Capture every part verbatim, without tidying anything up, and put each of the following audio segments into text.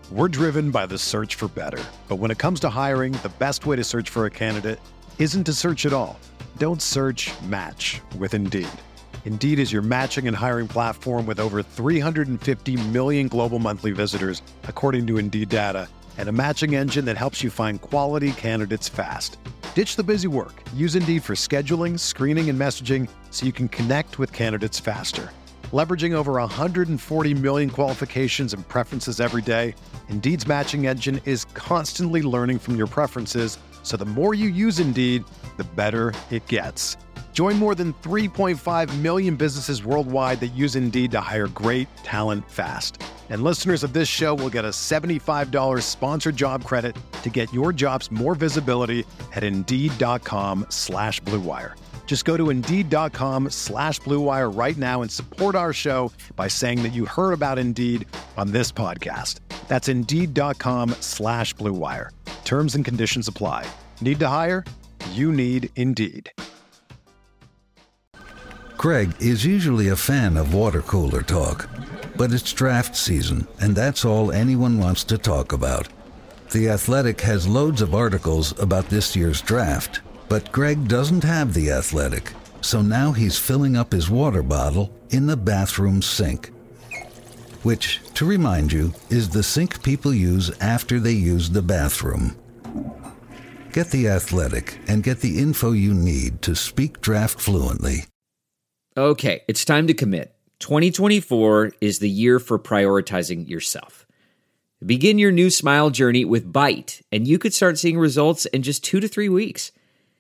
We're driven by the search for better. But when it comes to hiring, the best way to search for a candidate isn't to search at all. Don't search, match with Indeed. Indeed is your matching and hiring platform with over three hundred fifty million global monthly visitors, according to Indeed data, and a matching engine that helps you find quality candidates fast. Ditch the busy work. Use Indeed for scheduling, screening, and messaging so you can connect with candidates faster. Leveraging over one hundred forty million qualifications and preferences every day, Indeed's matching engine is constantly learning from your preferences, so the more you use Indeed, the better it gets. Join more than three point five million businesses worldwide that use Indeed to hire great talent fast. And listeners of this show will get a seventy-five dollars sponsored job credit to get your jobs more visibility at Indeed.com slash Blue Wire. Just go to Indeed.com slash Blue Wire right now and support our show by saying that you heard about Indeed on this podcast. That's Indeed.com slash Blue Wire. Terms and conditions apply. Need to hire? You need Indeed. Greg is usually a fan of water cooler talk, but it's draft season, and that's all anyone wants to talk about. The Athletic has loads of articles about this year's draft, but Greg doesn't have The Athletic, so now he's filling up his water bottle in the bathroom sink, which, to remind you, is the sink people use after they use the bathroom. Get The Athletic and get the info you need to speak draft fluently. Okay, it's time to commit. twenty twenty-four is the year for prioritizing yourself. Begin your new smile journey with Byte, and you could start seeing results in just two to three weeks.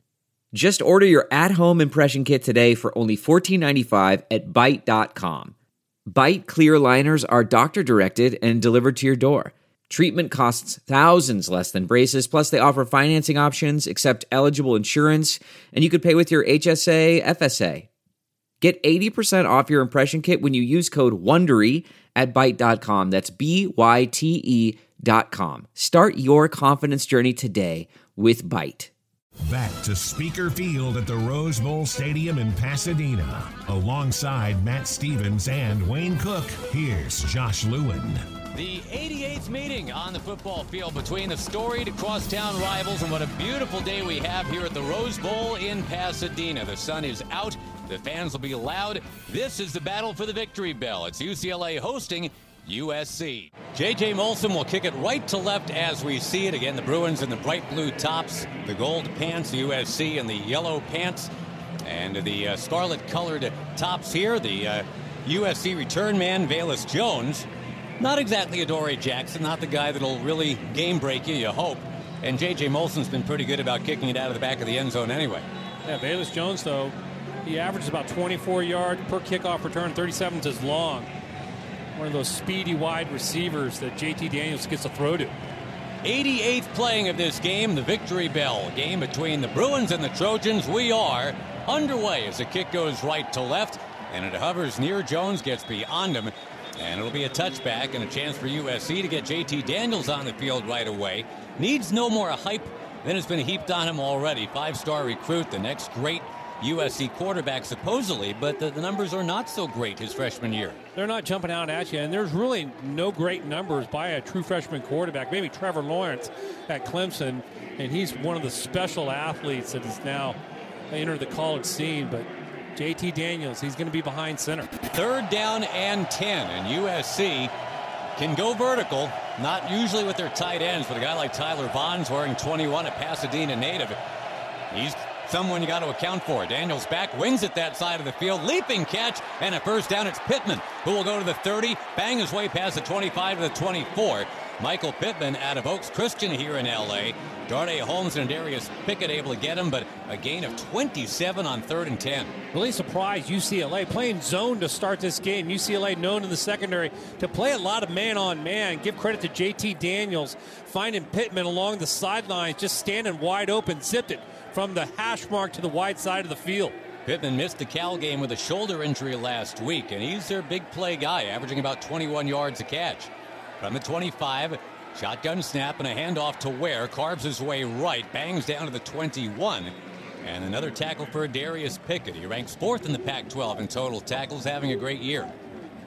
Just order your at-home impression kit today for only fourteen ninety-five at Byte dot com. Byte clear liners are doctor-directed and delivered to your door. Treatment costs thousands less than braces, plus they offer financing options, accept eligible insurance, and you could pay with your H S A, F S A. Get eighty percent off your impression kit when you use code WONDERY at Byte dot com. That's B Y T E dot com. Start your confidence journey today with Byte. Back to Speaker Field at the Rose Bowl Stadium in Pasadena. Alongside Matt Stevens and Wayne Cook, here's Josh Lewin. The eighty-eighth meeting on the football field between the storied crosstown rivals, and what a beautiful day we have here at the Rose Bowl in Pasadena. The sun is out. The fans will be loud. This is the battle for the victory bell. It's U C L A hosting U S C. J J Molson will kick it right to left as we see it. Again, the Bruins in the bright blue tops, the gold pants, the U S C in the yellow pants, and the uh, scarlet-colored tops here. The uh, U S C return man, Velus Jones. Not exactly Adoree Jackson, not the guy that'll really game-break you, you hope. And J J Molson's been pretty good about kicking it out of the back of the end zone anyway. Yeah, Velus Jones, though, he averages about twenty-four yards per kickoff return, thirty-seven inches long. One of those speedy wide receivers that J T Daniels gets a throw to. eighty-eighth playing of this game, the victory bell. Game between the Bruins and the Trojans. We are underway as the kick goes right to left, and it hovers near Jones, gets beyond him. And it'll be a touchback and a chance for U S C to get J T Daniels on the field right away. Needs no more hype than has been heaped on him already. Five-star recruit, the next great U S C quarterback supposedly, but the, the numbers are not so great his freshman year. They're not jumping out at you, and there's really no great numbers by a true freshman quarterback. Maybe Trevor Lawrence at Clemson, and he's one of the special athletes that has now entered the college scene, but J T Daniels, he's going to be behind center. Third down and ten, and U S C can go vertical, not usually with their tight ends, but a guy like Tyler Vaughn's wearing twenty-one, a Pasadena native. He's someone you got to account for. Daniels back, wings at that side of the field, leaping catch, and a first down. It's Pittman, who will go to the thirty, bang his way past the twenty-five to the twenty-four. Michael Pittman out of Oaks Christian here in L A. Darnay Holmes and Darius Pickett able to get him, but a gain of twenty-seven on third and ten. Really surprised U C L A playing zone to start this game. U C L A known in the secondary to play a lot of man-on-man. Give credit to J T Daniels, finding Pittman along the sidelines, just standing wide open, zipped it from the hash mark to the wide side of the field. Pittman missed the Cal game with a shoulder injury last week, and he's their big play guy, averaging about twenty-one yards a catch. From the twenty-five, shotgun snap and a handoff to Ware. Carves his way right, bangs down to the twenty-one. And another tackle for Darius Pickett. He ranks fourth in the Pac twelve in total tackles, having a great year.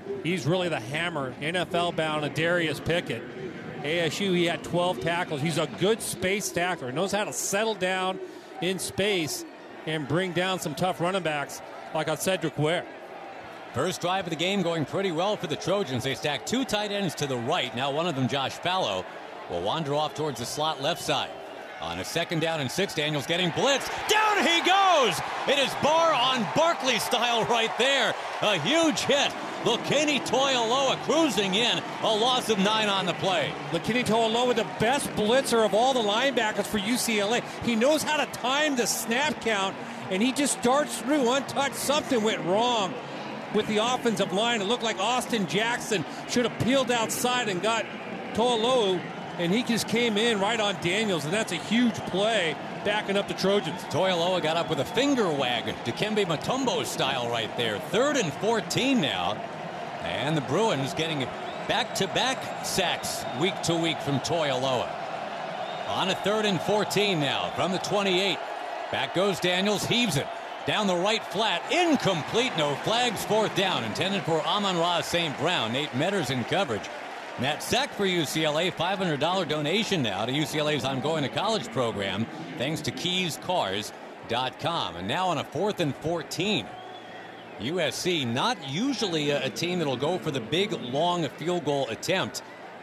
He's really the hammer. N F L bound Darius Pickett. A S U, he had twelve tackles. He's a good space tackler. He knows how to settle down in space and bring down some tough running backs like on Cedric Ware. First drive of the game going pretty well for the Trojans. They stack two tight ends to the right. Now one of them, Josh Fallow, will wander off towards the slot left side. On a second down and six, Daniels getting blitzed. Down he goes! It is Barr on Barkley style right there. A huge hit. Lakini Toioloa cruising in. A loss of nine on the play. Lakini Toioloa, the best blitzer of all the linebackers for U C L A. He knows how to time the snap count, and he just darts through untouched. Something went wrong with the offensive line. It looked like Austin Jackson should have peeled outside and got Toioloa, and he just came in right on Daniels, and that's a huge play backing up the Trojans. Toioloa got up with a finger wag, Dikembe Mutombo style right there. Third and fourteen now. And the Bruins getting back-to-back sacks week to week from Toioloa. On a third and fourteen now from the twenty-eight. Back goes Daniels, heaves it. Down the right flat, incomplete, no flags, fourth down. Intended for Amon-Ra Saint Brown. Nate Metters in coverage. And that sack for U C L A, five hundred dollars donation now to U C L A's I'm Going to College program, thanks to keys cars dot com. And now on a fourth and fourteen. U S C, not usually a, a team that'll go for the big, long field goal attempt.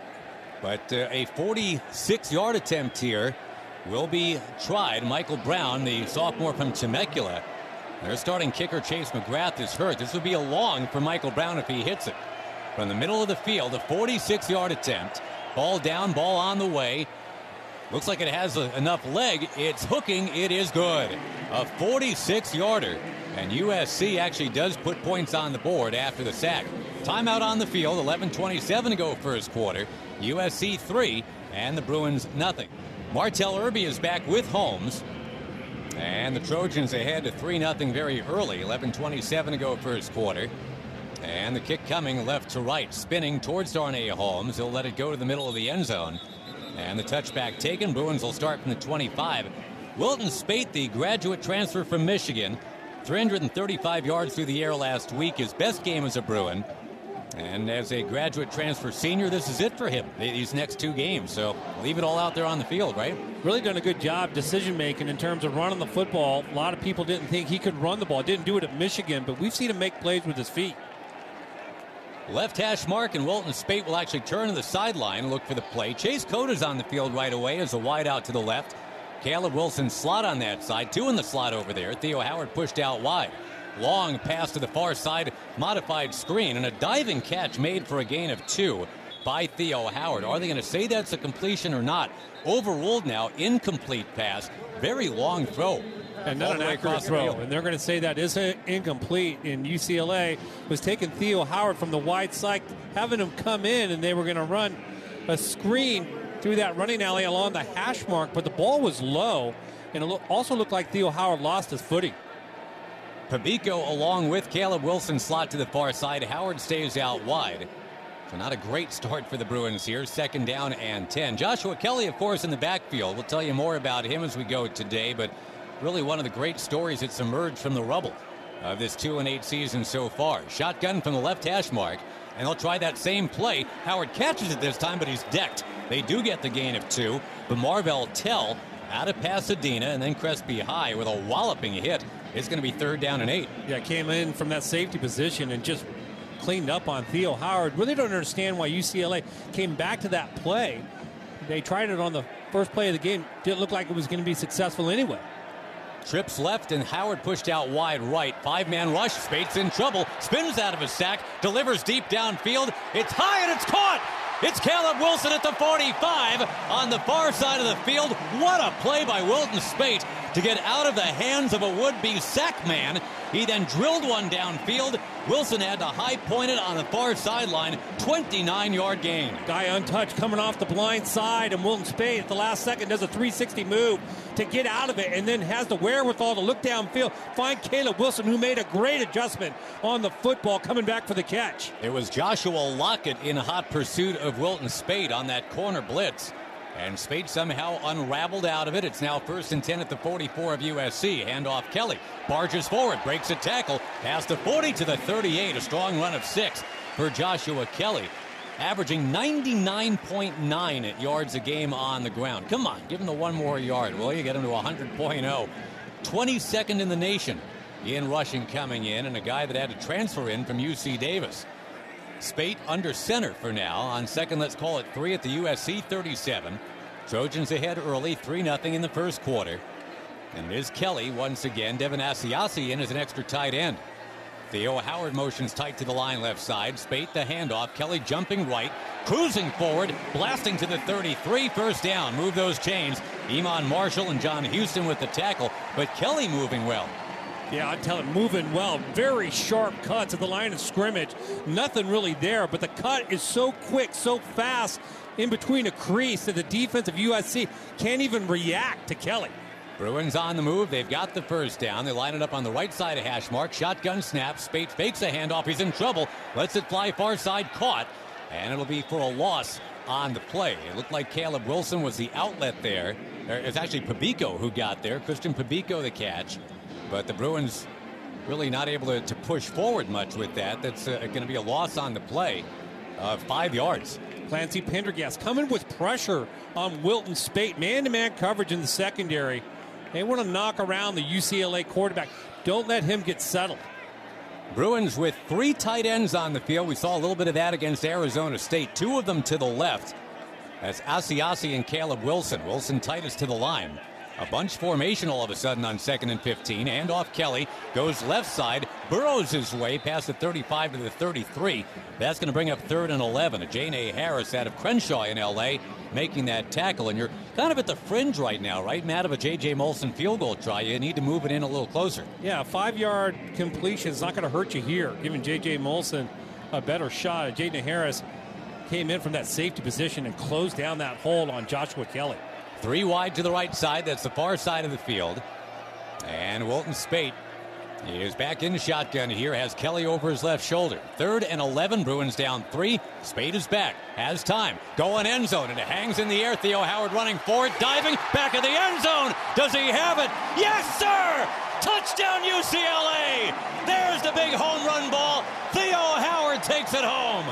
But uh, a forty-six yard attempt here will be tried. Michael Brown, the sophomore from Temecula. Their starting kicker, Chase McGrath, is hurt. This would be a long for Michael Brown if he hits it. From the middle of the field, a forty-six yard attempt. Ball down, ball on the way. Looks like it has a, enough leg. It's hooking. It is good. A forty-six yarder. And U S C actually does put points on the board after the sack. Timeout on the field. eleven twenty-seven to go first quarter. U S C three and the Bruins nothing. Martell Irby is back with Holmes. And the Trojans ahead to three nothing very early. eleven twenty-seven to go first quarter. And the kick coming left to right, spinning towards Darnay Holmes. He'll let it go to the middle of the end zone. And the touchback taken. Bruins will start from the twenty-five. Wilton Speight, the graduate transfer from Michigan, three hundred thirty-five yards through the air last week. His best game as a Bruin. And as a graduate transfer senior, this is it for him, these next two games. So leave it all out there on the field, right? Really done a good job decision-making in terms of running the football. A lot of people didn't think he could run the ball. Didn't do it at Michigan, but we've seen him make plays with his feet. Left hash mark, and Wilton Speight will actually turn to the sideline and look for the play. Chase Coda's on the field right away as a wide out to the left. Caleb Wilson slot on that side. Two in the slot over there. Theo Howard pushed out wide. Long pass to the far side. Modified screen. And a diving catch made for a gain of two by Theo Howard. Are they going to say that's a completion or not? Overruled now. Incomplete pass. Very long throw. And not an accurate throw. And they're going to say that is incomplete. And U C L A was taking Theo Howard from the wide side, having him come in, and they were going to run a screen through that running alley along the hash mark. But the ball was low, and it also looked like Theo Howard lost his footing. Pabico along with Caleb Wilson slot to the far side. Howard stays out wide. So not a great start for the Bruins here. Second down and ten. Joshua Kelly, of course, in the backfield. We'll tell you more about him as we go today, but really one of the great stories that's emerged from the rubble of this two and eight season so far. Shotgun from the left hash mark, and they'll try that same play. Howard catches it this time, but he's decked. They do get the gain of two, but Marvell Tell out of Pasadena, and then Crespi High with a walloping hit. It's going to be third down and eight. Yeah, came in from that safety position and just cleaned up on Theo Howard. Really don't understand why U C L A came back to that play. They tried it on the first play of the game. Didn't look like it was going to be successful anyway. Trips left and Howard pushed out wide right. Five-man rush. Speight's in trouble. Spins out of a sack. Delivers deep downfield. It's high and it's caught. It's Caleb Wilson at the forty-five on the far side of the field. What a play by Wilton Speight to get out of the hands of a would-be sack man. He then drilled one downfield. Wilson had to high point it on the far sideline. twenty-nine yard gain. Guy untouched coming off the blind side, and Wilton Speight at the last second does a three sixty move to get out of it, and then has the wherewithal to look downfield, find Caleb Wilson, who made a great adjustment on the football coming back for the catch. It was Joshua Lockett in hot pursuit of Wilton Speight on that corner blitz. And Speight somehow unraveled out of it. It's now first and ten at the forty-four of U S C. Handoff Kelly. Barges forward. Breaks a tackle. Past the forty to the thirty-eight. A strong run of six. for Joshua Kelly, averaging ninety-nine point nine yards a game on the ground. Come on, give him the one more yard, will you? Get him to one hundred point oh. twenty-second in the nation in rushing coming in, and a guy that had to transfer in from U C Davis. Spate under center for now. On second, let's call it three at the U S C thirty-seven. Trojans ahead early, three nothing in the first quarter. And it is Kelly once again. Devin Asiasi in as an extra tight end. Theo Howard motions tight to the line left side. Spate the handoff. Kelly jumping right, cruising forward, blasting to the thirty-three. First down. Move those chains. Iman Marshall and John Houston with the tackle, but Kelly moving well. Yeah, I tell it, moving well. Very sharp cuts at the line of scrimmage. Nothing really there, but the cut is so quick, so fast in between a crease that the defense of U S C can't even react to Kelly. Bruins on the move. They've got the first down. They line it up on the right side of hash mark. Shotgun snap. Spate fakes a handoff. He's in trouble. Lets it fly far side. Caught. And it'll be for a loss on the play. It looked like Caleb Wilson was the outlet there. It's actually Pabico who got there. Christian Pabico the catch. But the Bruins really not able to, to push forward much with that. That's uh, going to be a loss on the play. Uh, five yards. Clancy Pendergast coming with pressure on Wilton Spate. Man-to-man coverage in the secondary. They want to knock around the U C L A quarterback. Don't let him get settled. Bruins with three tight ends on the field. We saw a little bit of that against Arizona State. Two of them to the left. That's Asiasi and Caleb Wilson. Wilson tightest to the line. A bunch formation all of a sudden on second and fifteen. And off Kelly. Goes left side. Burrows his way past the thirty-five to the thirty-three. That's going to bring up third and eleven. A Janae Harris out of Crenshaw in L A making that tackle. And you're kind of at the fringe right now, right, Matt, of a J J Molson field goal try. You need to move it in a little closer. Yeah, a five-yard completion is not going to hurt you here, giving J J Molson a better shot. Janae Harris came in from that safety position and closed down that hole on Joshua Kelly. Three wide to the right side. That's the far side of the field. And Wilton Spate is back in shotgun here. Has Kelly over his left shoulder. Third and eleven. Bruins down three. Spate is back. Has time. Going end zone. And it hangs in the air. Theo Howard running forward. Diving. Back of the end zone. Does he have it? Yes, sir! Touchdown U C L A! There's the big home run ball. Theo Howard takes it home.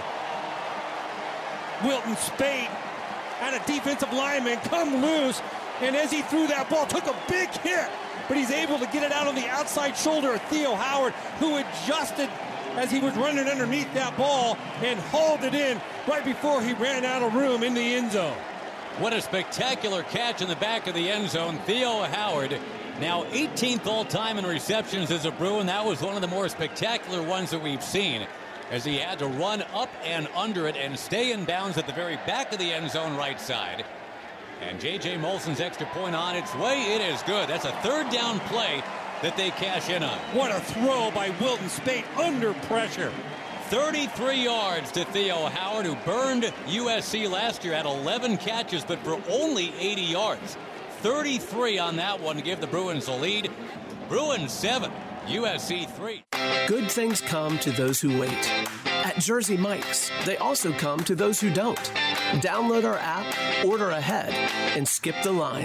Wilton Spate and a defensive lineman come loose, and as he threw that ball, took a big hit, but he's able to get it out on the outside shoulder of Theo Howard, who adjusted as he was running underneath that ball and hauled it in right before he ran out of room in the end zone. What a spectacular catch in the back of the end zone. Theo Howard, now eighteenth all-time in receptions as a Bruin. That was one of the more spectacular ones that we've seen, as he had to run up and under it and stay in bounds at the very back of the end zone right side. And J J Molson's extra point on its way. It is good. That's a third down play that they cash in on. What a throw by Wilton Spate under pressure. thirty-three yards to Theo Howard, who burned U S C last year, had eleven catches, but for only eighty yards. thirty-three on that one to give the Bruins a lead. Bruins seven, U S C three. Good things come to those who wait. At Jersey Mike's, they also come to those who don't. Download our app, order ahead, and skip the line.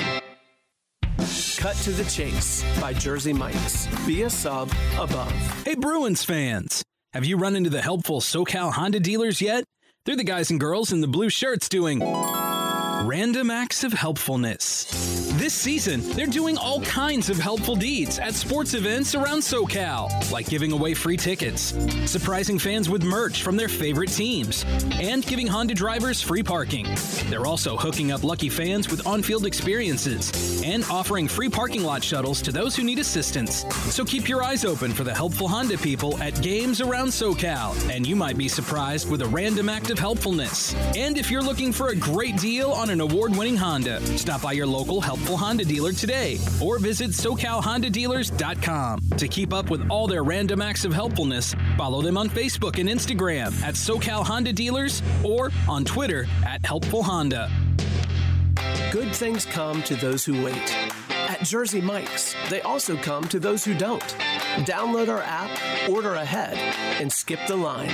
Cut to the Chase by Jersey Mike's. Be a sub above. Hey, Bruins fans. Have you run into the helpful SoCal Honda dealers yet? They're the guys and girls in the blue shirts doing random acts of helpfulness. This season, they're doing all kinds of helpful deeds at sports events around SoCal, like giving away free tickets, surprising fans with merch from their favorite teams, and giving Honda drivers free parking. They're also hooking up lucky fans with on-field experiences and offering free parking lot shuttles to those who need assistance. So keep your eyes open for the helpful Honda people at games around SoCal, and you might be surprised with a random act of helpfulness. And if you're looking for a great deal on an award-winning Honda, stop by your local helpful Honda dealer today or visit socal honda dealers dot com. To keep up with all their random acts of helpfulness, follow them on Facebook and Instagram at SoCal Honda Dealers or on Twitter at Helpful Honda. Good things come to those who wait. At Jersey Mike's, they also come to those who don't. Download our app, order ahead, and skip the line.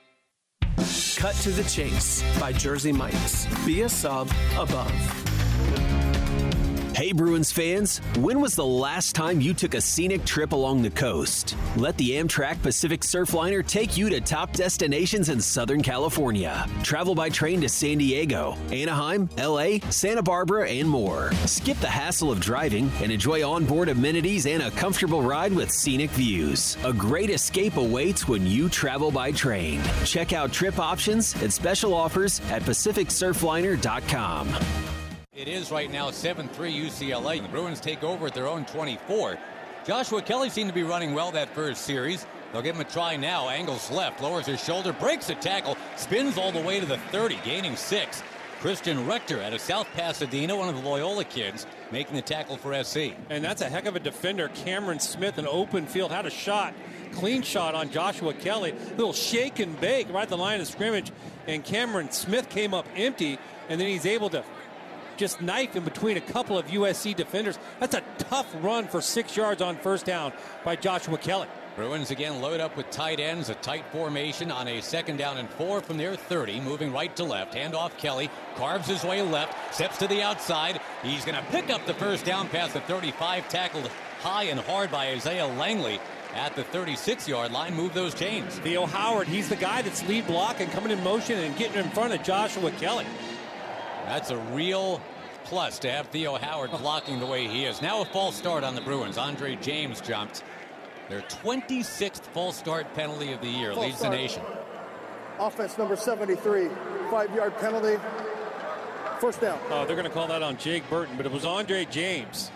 Cut to the Chase by Jersey Mike's. Be a sub above. Hey Bruins fans, when was the last time you took a scenic trip along the coast? Let the Amtrak Pacific Surfliner take you to top destinations in Southern California. Travel by train to San Diego, Anaheim, L A, Santa Barbara, and more. Skip the hassle of driving and enjoy onboard amenities and a comfortable ride with scenic views. A great escape awaits when you travel by train. Check out trip options and special offers at pacific surfliner dot com. It is right now seven three U C L A. The Bruins take over at their own twenty-four. Joshua Kelly seemed to be running well that first series. They'll give him a try now. Angles left, lowers his shoulder, breaks a tackle, spins all the way to the thirty, gaining six. Christian Rector out of South Pasadena, one of the Loyola kids, making the tackle for S C. And that's a heck of a defender. Cameron Smith, an open field, had a shot. Clean shot on Joshua Kelly. Little shake and bake right at the line of scrimmage. And Cameron Smith came up empty, and then he's able to just knife in between a couple of U S C defenders. That's a tough run for six yards on first down by Joshua Kelly. Bruins again load up with tight ends, a tight formation on a second down and four from their thirty, moving right to left. Handoff Kelly, carves his way left, steps to the outside. He's going to pick up the first down past the thirty-five, tackled high and hard by Isaiah Langley at the thirty-six-yard line. Move those chains. Theo Howard, he's the guy that's lead blocking, coming in motion and getting in front of Joshua Kelly. That's a real plus to have Theo Howard blocking the way he is. Now a false start on the Bruins. Andre James jumped. Their twenty-sixth false start penalty of the year. False leads start. the nation. Offense number seventy-three. Five-yard penalty. First down. Oh, they're going to call that on Jake Burton, but it was Andre James.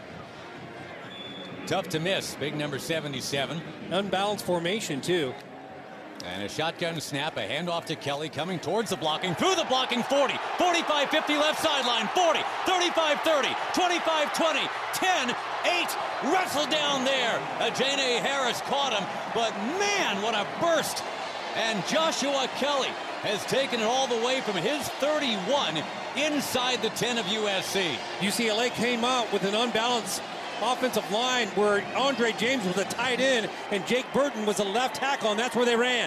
Tough to miss. Big number seventy-seven. Unbalanced formation, too. And a shotgun snap, a handoff to Kelly, coming towards the blocking, through the blocking, forty, forty-five fifty left sideline, forty, thirty-five thirty, twenty-five twenty, ten, eight, wrestled down there. Ajane Harris caught him, but man, what a burst. And Joshua Kelly has taken it all the way from his thirty-one inside the ten of U S C. U C L A came out with an unbalanced offensive line where Andre James was a tight end and Jake Burton was a left tackle, and that's where they ran.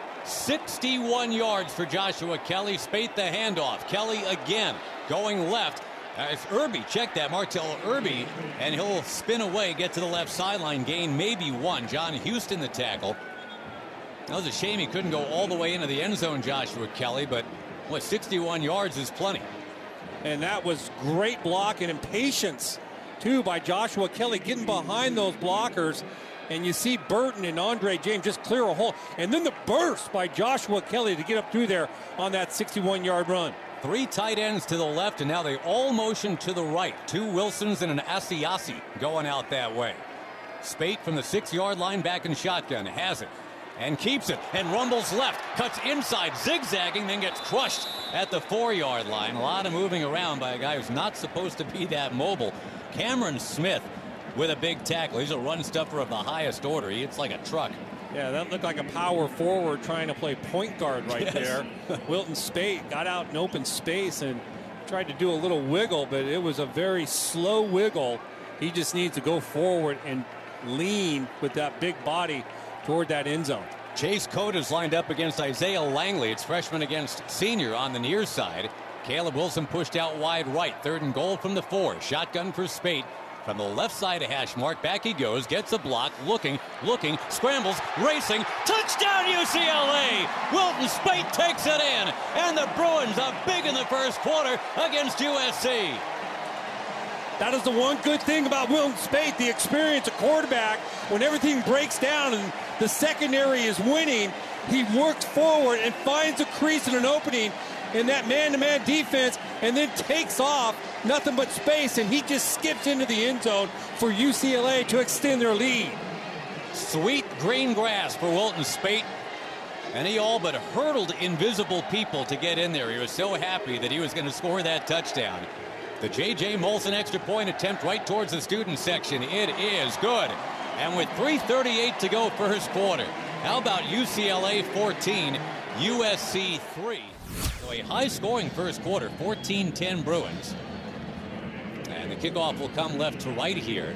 sixty-one yards for Joshua Kelly. Spate the handoff. Kelly again going left. As Irby, check that, Martell Irby, and he'll spin away, get to the left sideline, gain maybe one. John Houston the tackle. That was a shame he couldn't go all the way into the end zone, Joshua Kelly, but what, sixty-one yards is plenty. And that was great block and impatience, too, by Joshua Kelly, getting behind those blockers. And you see Burton and Andre James just clear a hole. And then the burst by Joshua Kelly to get up through there on that sixty-one-yard run. Three tight ends to the left, and now they all motion to the right. Two Wilsons and an Asiasi going out that way. Spate from the six-yard line back in shotgun. Has it. And keeps it. And rumbles left. Cuts inside, zigzagging, then gets crushed at the four-yard line. A lot of moving around by a guy who's not supposed to be that mobile. Cameron Smith with a big tackle. He's a run stuffer of the highest order. He hits like a truck. Yeah, that looked like a power forward trying to play point guard right yes. there. Wilton Spate got out in open space and tried to do a little wiggle, but it was a very slow wiggle. He just needs to go forward and lean with that big body toward that end zone. Chase Code is lined up against Isaiah Langley. It's freshman against senior on the near side. Caleb Wilson pushed out wide right. Third and goal from the four. Shotgun for Spate. From the left side of hash mark, back he goes, gets a block, looking, looking, scrambles, racing, touchdown U C L A! Wilton Spate takes it in, and the Bruins are big in the first quarter against U S C. That is the one good thing about Wilton Spate, the experience of quarterback. When everything breaks down and the secondary is winning, he works forward and finds a crease and an opening in that man-to-man defense and then takes off, nothing but space, and he just skips into the end zone for U C L A to extend their lead. Sweet green grass for Wilton Spate, and he all but hurdled invisible people to get in there. He was so happy that he was going to score that touchdown. The J J Molson extra point attempt right towards the student section. It is good. And with three thirty-eight to go first quarter, how about U C L A fourteen, U S C three? So a high-scoring first quarter, fourteen ten Bruins. And the kickoff will come left to right here.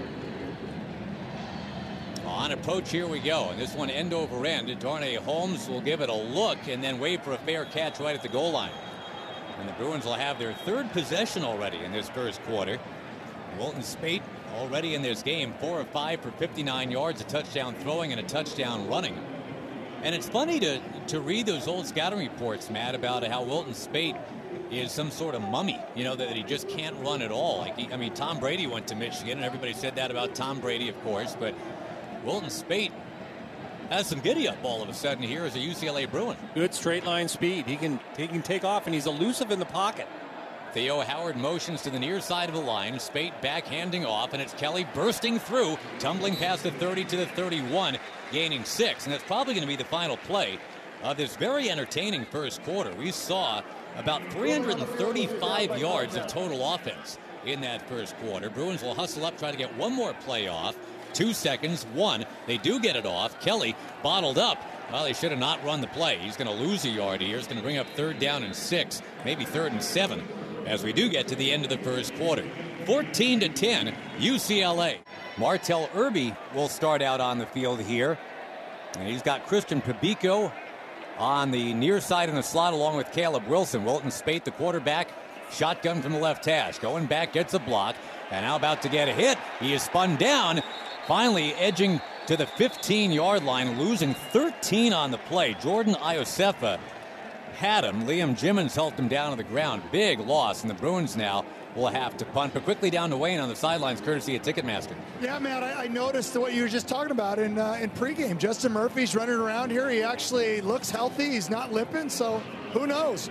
On approach, here we go. And this one end over end. Darnay Holmes will give it a look and then wait for a fair catch right at the goal line. And the Bruins will have their third possession already in this first quarter. Wilton Speight already in this game, four of five for fifty-nine yards, a touchdown throwing and a touchdown running. And it's funny to, to read those old scouting reports, Matt, about how Wilton Speight is some sort of mummy, you know, that he just can't run at all. Like he, I mean, Tom Brady went to Michigan, and everybody said that about Tom Brady, of course, but Wilton Speight has some giddy up all of a sudden here as a U C L A Bruin. Good straight line speed. He can, he can take off, and he's elusive in the pocket. Theo Howard motions to the near side of the line. Speight backhanding off, and it's Kelly bursting through, tumbling past the thirty to the thirty-one, gaining six. And that's probably going to be the final play of this very entertaining first quarter. We saw about three hundred thirty-five yards of total offense in that first quarter. Bruins will hustle up, try to get one more play off. Two seconds, one. They do get it off. Kelly bottled up. Well, they should have not run the play. He's going to lose a yard here. He's going to bring up third down and six, maybe third and seven, as we do get to the end of the first quarter. fourteen to ten, U C L A. Martell Irby will start out on the field here. And he's got Christian Pabico on the near side in the slot along with Caleb Wilson. Wilton Speight, the quarterback, shotgun from the left hash. Going back, gets a block, and now about to get a hit. He is spun down, finally edging to the fifteen-yard line, losing thirteen on the play. Jordan Iosefa had him. Liam Jimmons helped him down to the ground. Big loss, and the Bruins now will have to punt. But quickly down to Wayne on the sidelines, courtesy of Ticketmaster. Yeah, man, I, I noticed what you were just talking about in uh, in pregame. Justin Murphy's running around here. He actually looks healthy. He's not limping, so who knows?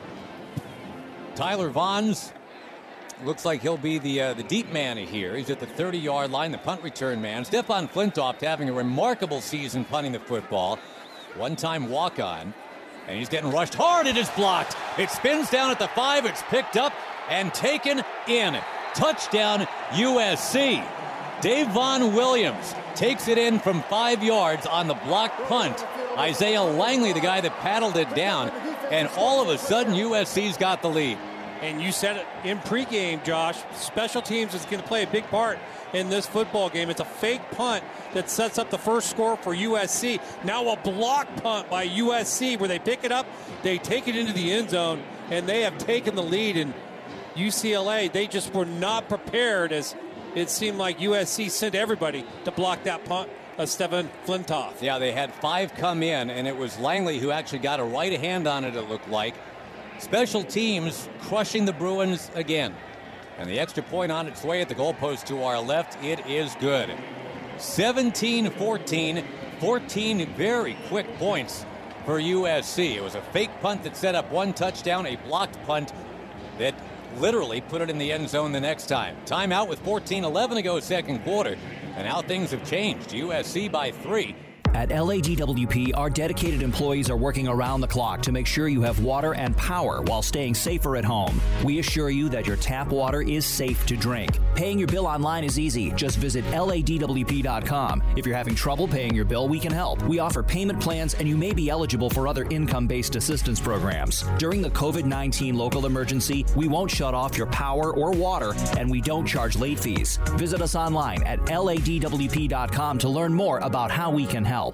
Tyler Vaughns looks like he'll be the uh, the deep man here. He's at the thirty-yard line, the punt return man. Stefan Flintoff having a remarkable season punting the football. One-time walk-on. And he's getting rushed hard. It is blocked. It spins down at the five. It's picked up and taken in. Touchdown, U S C. Davon Williams takes it in from five yards on the blocked punt. Isaiah Langley, the guy that paddled it down. And all of a sudden, U S C's got the lead. And you said it in pregame, Josh. Special teams is going to play a big part in this football game. It's a fake punt that sets up the first score for U S C. Now a block punt by U S C where they pick it up, they take it into the end zone, and they have taken the lead. And U C L A, they just were not prepared, as it seemed like U S C sent everybody to block that punt of Stefan Flintoff. Yeah, they had five come in, and it was Langley who actually got a right hand on it, it looked like. Special teams crushing the Bruins again. And the extra point on its way at the goalpost to our left. It is good. seventeen fourteen. fourteen very quick points for U S C. It was a fake punt that set up one touchdown, a blocked punt that literally put it in the end zone the next time. Timeout with fourteen eleven to go second quarter. And how things have changed. U S C by three. At L A D W P, our dedicated employees are working around the clock to make sure you have water and power while staying safer at home. We assure you that your tap water is safe to drink. Paying your bill online is easy. Just visit L A D W P dot com. If you're having trouble paying your bill, we can help. We offer payment plans, and you may be eligible for other income-based assistance programs. During the COVID nineteen local emergency, we won't shut off your power or water, and we don't charge late fees. Visit us online at L A D W P dot com to learn more about how we can help.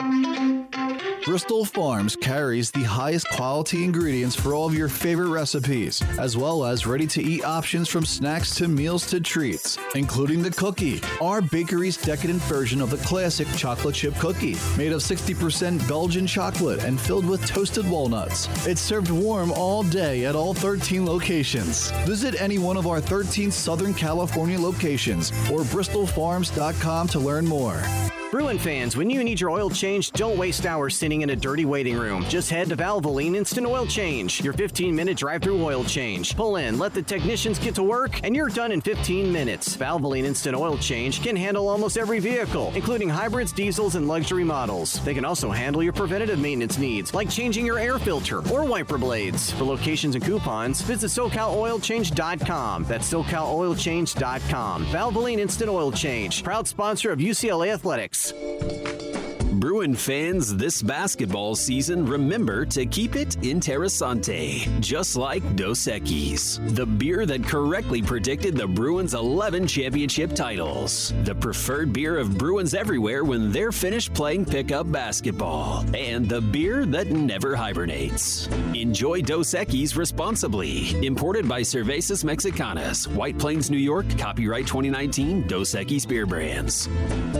Bristol Farms carries the highest quality ingredients for all of your favorite recipes, as well as ready-to-eat options from snacks to meals to treats, including the cookie, our bakery's decadent version of the classic chocolate chip cookie, made of sixty percent Belgian chocolate and filled with toasted walnuts. It's served warm all day at all thirteen locations. Visit any one of our thirteen Southern California locations or bristol farms dot com to learn more. Bruin fans, when you need your oil changed, don't waste hours sitting in a dirty waiting room. Just head to Valvoline Instant Oil Change, your fifteen minute drive-through oil change. Pull in, let the technicians get to work, and you're done in fifteen minutes. Valvoline Instant Oil Change can handle almost every vehicle, including hybrids, diesels, and luxury models. They can also handle your preventative maintenance needs, like changing your air filter or wiper blades. For locations and coupons, visit SoCal Oil Change dot com. That's SoCal Oil Change dot com. Valvoline Instant Oil Change, proud sponsor of U C L A Athletics. Bruin fans this basketball season, remember to keep it interessante, just like Dos Equis, the beer that correctly predicted the Bruins' eleven championship titles. The preferred beer of Bruins everywhere when they're finished playing pickup basketball. And the beer that never hibernates. Enjoy Dos Equis responsibly. Imported by Cervezas Mexicanas, White Plains, New York, copyright twenty nineteen, Dos Equis Beer Brands.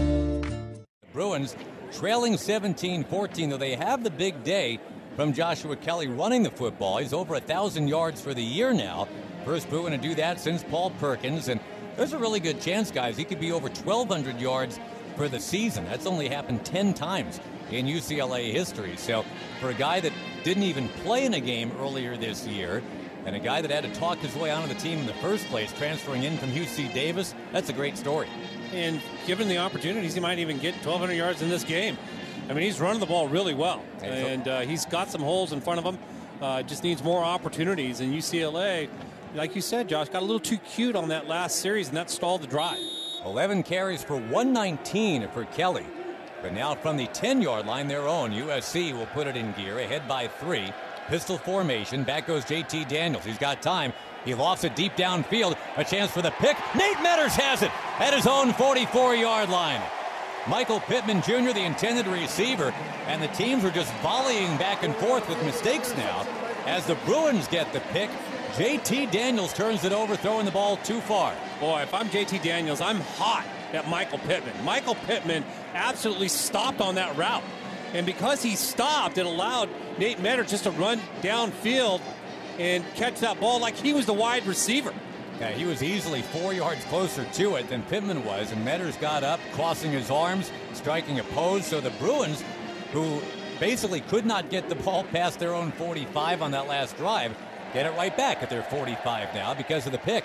Bruins trailing seventeen fourteen, though they have the big day from Joshua Kelly running the football. He's over one thousand yards for the year now. First Bruin to do that since Paul Perkins. And there's a really good chance, guys, he could be over twelve hundred yards for the season. That's only happened ten times in U C L A history. So for a guy that didn't even play in a game earlier this year, and a guy that had to talk his way onto the team in the first place, transferring in from U C Davis, that's a great story. And given the opportunities, he might even get twelve hundred yards in this game. I mean, he's running the ball really well. And uh, he's got some holes in front of him. Uh, just needs more opportunities. And U C L A, like you said, Josh, got a little too cute on that last series, and that stalled the drive. eleven carries for one nineteen for Kelly. But now from the ten-yard line, their own, U S C will put it in gear, ahead by three. Pistol formation. Back goes J T Daniels. He's got time. He lofts it deep downfield. A chance for the pick. Nate Metters has it at his own forty-four-yard line. Michael Pittman Junior, the intended receiver, and the teams are just volleying back and forth with mistakes now. As the Bruins get the pick, J T Daniels turns it over, throwing the ball too far. Boy, if I'm J T Daniels, I'm hot at Michael Pittman. Michael Pittman absolutely stopped on that route. And because he stopped, it allowed Nate Metters just to run downfield and catch that ball like he was the wide receiver. Yeah, he was easily four yards closer to it than Pittman was, and Metters got up, crossing his arms, striking a pose. So the Bruins, who basically could not get the ball past their own forty-five on that last drive, get it right back at their forty-five now because of the pick.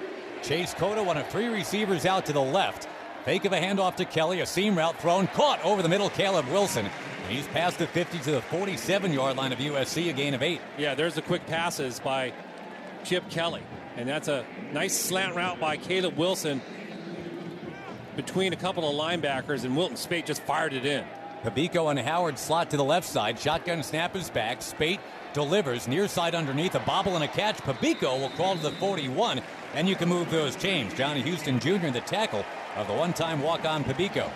Chase Cota, one of three receivers out to the left. Fake of a handoff to Kelly, a seam route thrown, caught over the middle, Caleb Wilson. And he's past the fifty to the forty-seven-yard line of U S C, a gain of eight. Yeah, there's the quick passes by Chip Kelly. And that's a nice slant route by Caleb Wilson between a couple of linebackers, and Wilton Spate just fired it in. Pabico and Howard slot to the left side. Shotgun snap is back. Spate delivers near side underneath, a bobble and a catch. Pabico will crawl to the forty-one, and you can move those chains. Johnny Houston Junior, the tackle of the one-time walk-on Pabico.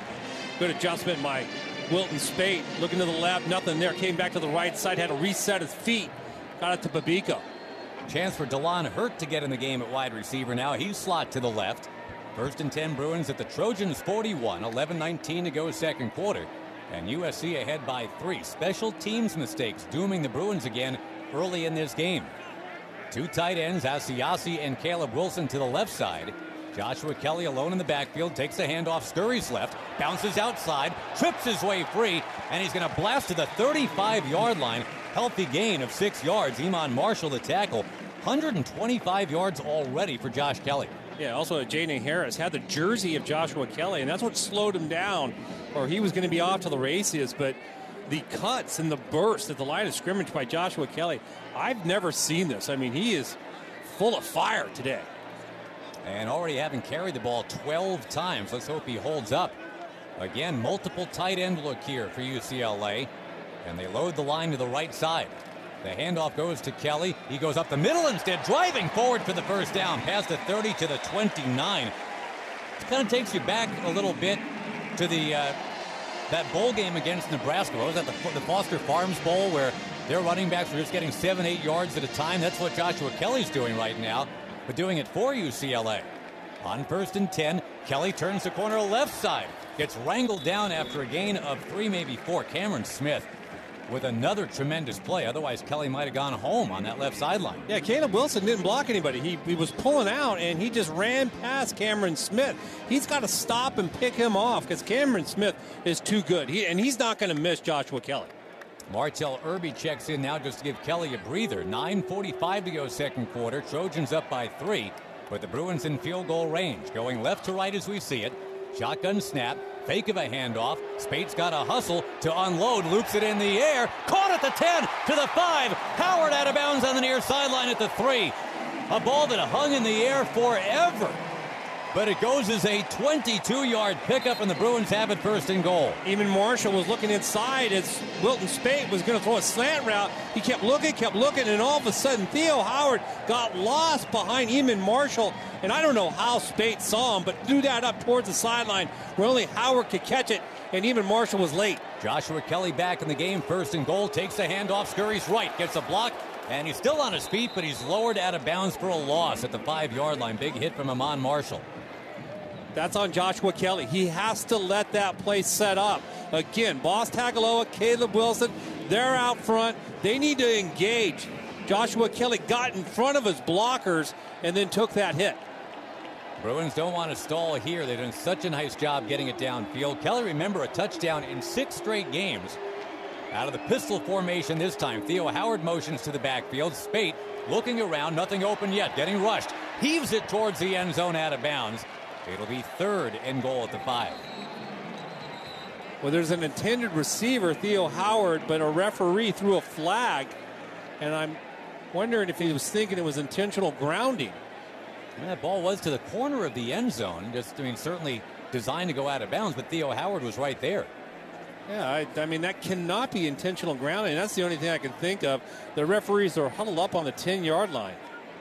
Good adjustment by Wilton Spate. Looking to the left, nothing there. Came back to the right side, had to reset his feet. Got it to Pabico. Chance for DeLon Hurt to get in the game at wide receiver now. He's slot to the left. First and ten Bruins at the Trojans forty-one. eleven nineteen to go second quarter. And U S C ahead by three. Special teams mistakes dooming the Bruins again early in this game. Two tight ends, Asiasi and Caleb Wilson to the left side. Joshua Kelly alone in the backfield, takes the handoff, scurries left, bounces outside, trips his way free, and he's going to blast to the thirty-five-yard line. Healthy gain of six yards. Iman Marshall, the tackle. one hundred twenty-five yards already for Josh Kelly. Yeah, also Jayden Harris had the jersey of Joshua Kelly, and that's what slowed him down, or he was going to be off to the races. But the cuts and the burst at the line of scrimmage by Joshua Kelly, I've never seen this. I mean, he is full of fire today. And already having carried the ball twelve times. Let's hope he holds up. Again, multiple tight end look here for U C L A. And they load the line to the right side. The handoff goes to Kelly. He goes up the middle instead, driving forward for the first down. Past the thirty to the twenty-nine. It kind of takes you back a little bit to the uh, that bowl game against Nebraska. What was that, the, the Foster Farms Bowl, where their running backs were just getting seven, eight yards at a time? That's what Joshua Kelly's doing right now, but doing it for U C L A. On first and ten, Kelly turns the corner left side. Gets wrangled down after a gain of three, maybe four. Cameron Smith with another tremendous play. Otherwise, Kelly might have gone home on that left sideline. Yeah, Caleb Wilson didn't block anybody. He, he was pulling out, and he just ran past Cameron Smith. He's got to stop and pick him off because Cameron Smith is too good. He, and he's not going to miss Joshua Kelly. Martell Irby checks in now just to give Kelly a breather. nine forty-five to go second quarter. Trojans up by three, but the Bruins in field goal range. Going left to right as we see it. Shotgun snap. Fake of a handoff. Spate's got a hustle to unload. Loops it in the air. Caught at the ten to the five. Howard out of bounds on the near sideline at the three. A ball that hung in the air forever. but it goes as a twenty-two-yard pickup, and the Bruins have it first and goal. Even Marshall was looking inside as Wilton Speight was going to throw a slant route. He kept looking, kept looking, and all of a sudden Theo Howard got lost behind Eamon Marshall, and I don't know how Speight saw him, but threw that up towards the sideline where only Howard could catch it, and Eamon Marshall was late. Joshua Kelly back in the game, first and goal, takes the handoff, scurries right, gets a block, and he's still on his feet, but he's lowered out of bounds for a loss at the five-yard line. Big hit from Amon Marshall. That's on Joshua Kelly. He has to let that play set up. Again, Boss Tagaloa, Caleb Wilson, they're out front. They need to engage. Joshua Kelly got in front of his blockers and then took that hit. Bruins don't want to stall here. They've done such a nice job getting it downfield. Kelly, remember, a touchdown in six straight games. Out of the pistol formation this time, Theo Howard motions to the backfield. Speight looking around, nothing open yet, getting rushed. Heaves it towards the end zone out of bounds. It'll be third and goal at the five. Well, there's an intended receiver, Theo Howard, but a referee threw a flag, and I'm wondering if he was thinking it was intentional grounding. And that ball was to the corner of the end zone. Just, I mean, certainly designed to go out of bounds, but Theo Howard was right there. Yeah, I, I mean, that cannot be intentional grounding. That's the only thing I can think of. The referees are huddled up on the ten-yard line.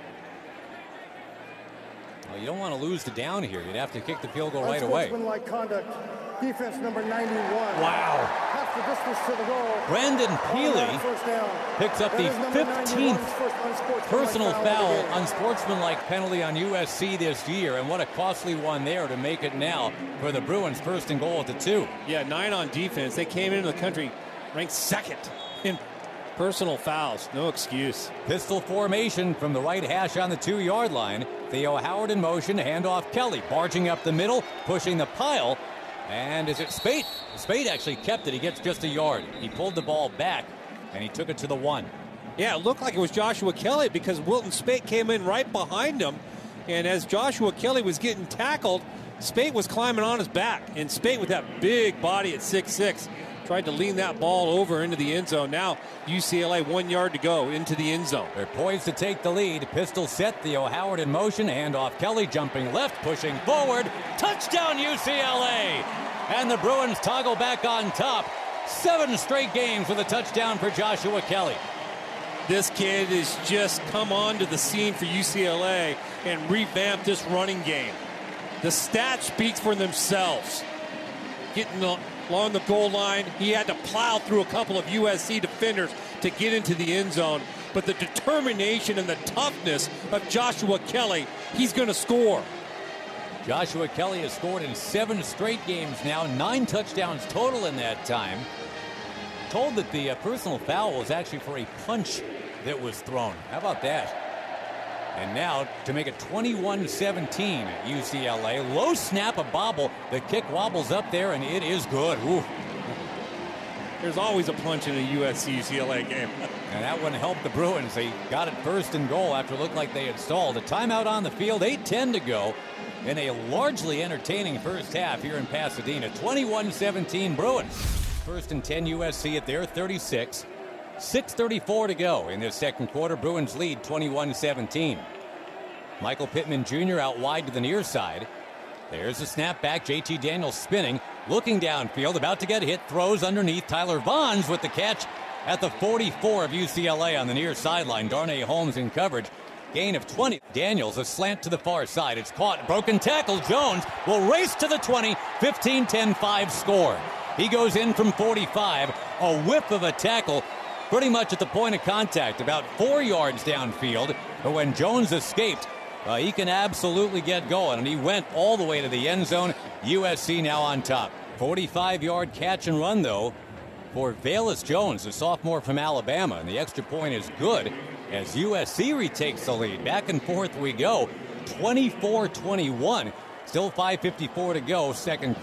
Well, you don't want to lose the down here. You'd have to kick the field goal right away. Unsportsmanlike conduct. Defense number ninety-one. Wow. Half the distance to the goal. Brandon Peely picks up the fifteenth personal foul, unsportsmanlike penalty on U S C this year, and what a costly one there to make it now for the Bruins first and goal at the two. Yeah, nine on defense. They came into the country ranked second in personal fouls. No excuse. Pistol formation from the right hash on the two-yard line. Theo Howard in motion, handoff Kelly, barging up the middle, pushing the pile. And is it Speight? Speight actually kept it. He gets just a yard. He pulled the ball back, and he took it to the one. Yeah, it looked like it was Joshua Kelly because Wilton Speight came in right behind him. And as Joshua Kelly was getting tackled, Speight was climbing on his back. And Speight, with that big body at six six, tried to lean that ball over into the end zone. Now U C L A one yard to go into the end zone. They're poised to take the lead. Pistol set. Theo Howard in motion. Handoff Kelly jumping left, pushing forward. Touchdown U C L A! And the Bruins toggle back on top. Seven straight games with a touchdown for Joshua Kelly. This kid has just come onto the scene for U C L A and revamped this running game. The stats speak for themselves. Getting along the goal line, he had to plow through a couple of U S C defenders to get into the end zone. But the determination and the toughness of Joshua Kelly, he's going to score. Joshua Kelly has scored in seven straight games now, nine touchdowns total in that time. Told that the uh, personal foul was actually for a punch that was thrown. How about that? And now to make it twenty-one seventeen at U C L A. Low snap, a bobble. The kick wobbles up there, and it is good. Ooh. There's always a punch in a U S C U C L A game. And that one helped the Bruins. They got it first and goal after it looked like they had stalled. A timeout on the field, eight ten to go. In a largely entertaining first half here in Pasadena. twenty-one seventeen Bruins. First and ten U S C at their thirty-six. six thirty-four to go in this second quarter. Bruins lead twenty-one seventeen. Michael Pittman Junior out wide to the near side. There's a snap back. J T Daniels spinning, looking downfield, about to get hit. Throws underneath. Tyler Vaughns with the catch at the forty-four of U C L A on the near sideline. Darnay Holmes in coverage. Gain of twenty. Daniels, a slant to the far side. It's caught. Broken tackle. Jones will race to the twenty. fifteen ten five score. He goes in from forty-five. A whip of a tackle pretty much at the point of contact, about four yards downfield. But when Jones escaped, uh, he can absolutely get going. And he went all the way to the end zone. U S C now on top. forty-five-yard catch and run, though, for Velus Jones, a sophomore from Alabama. And the extra point is good as U S C retakes the lead. Back and forth we go. twenty-four twenty-one. Still five fifty-four to go, second quarter.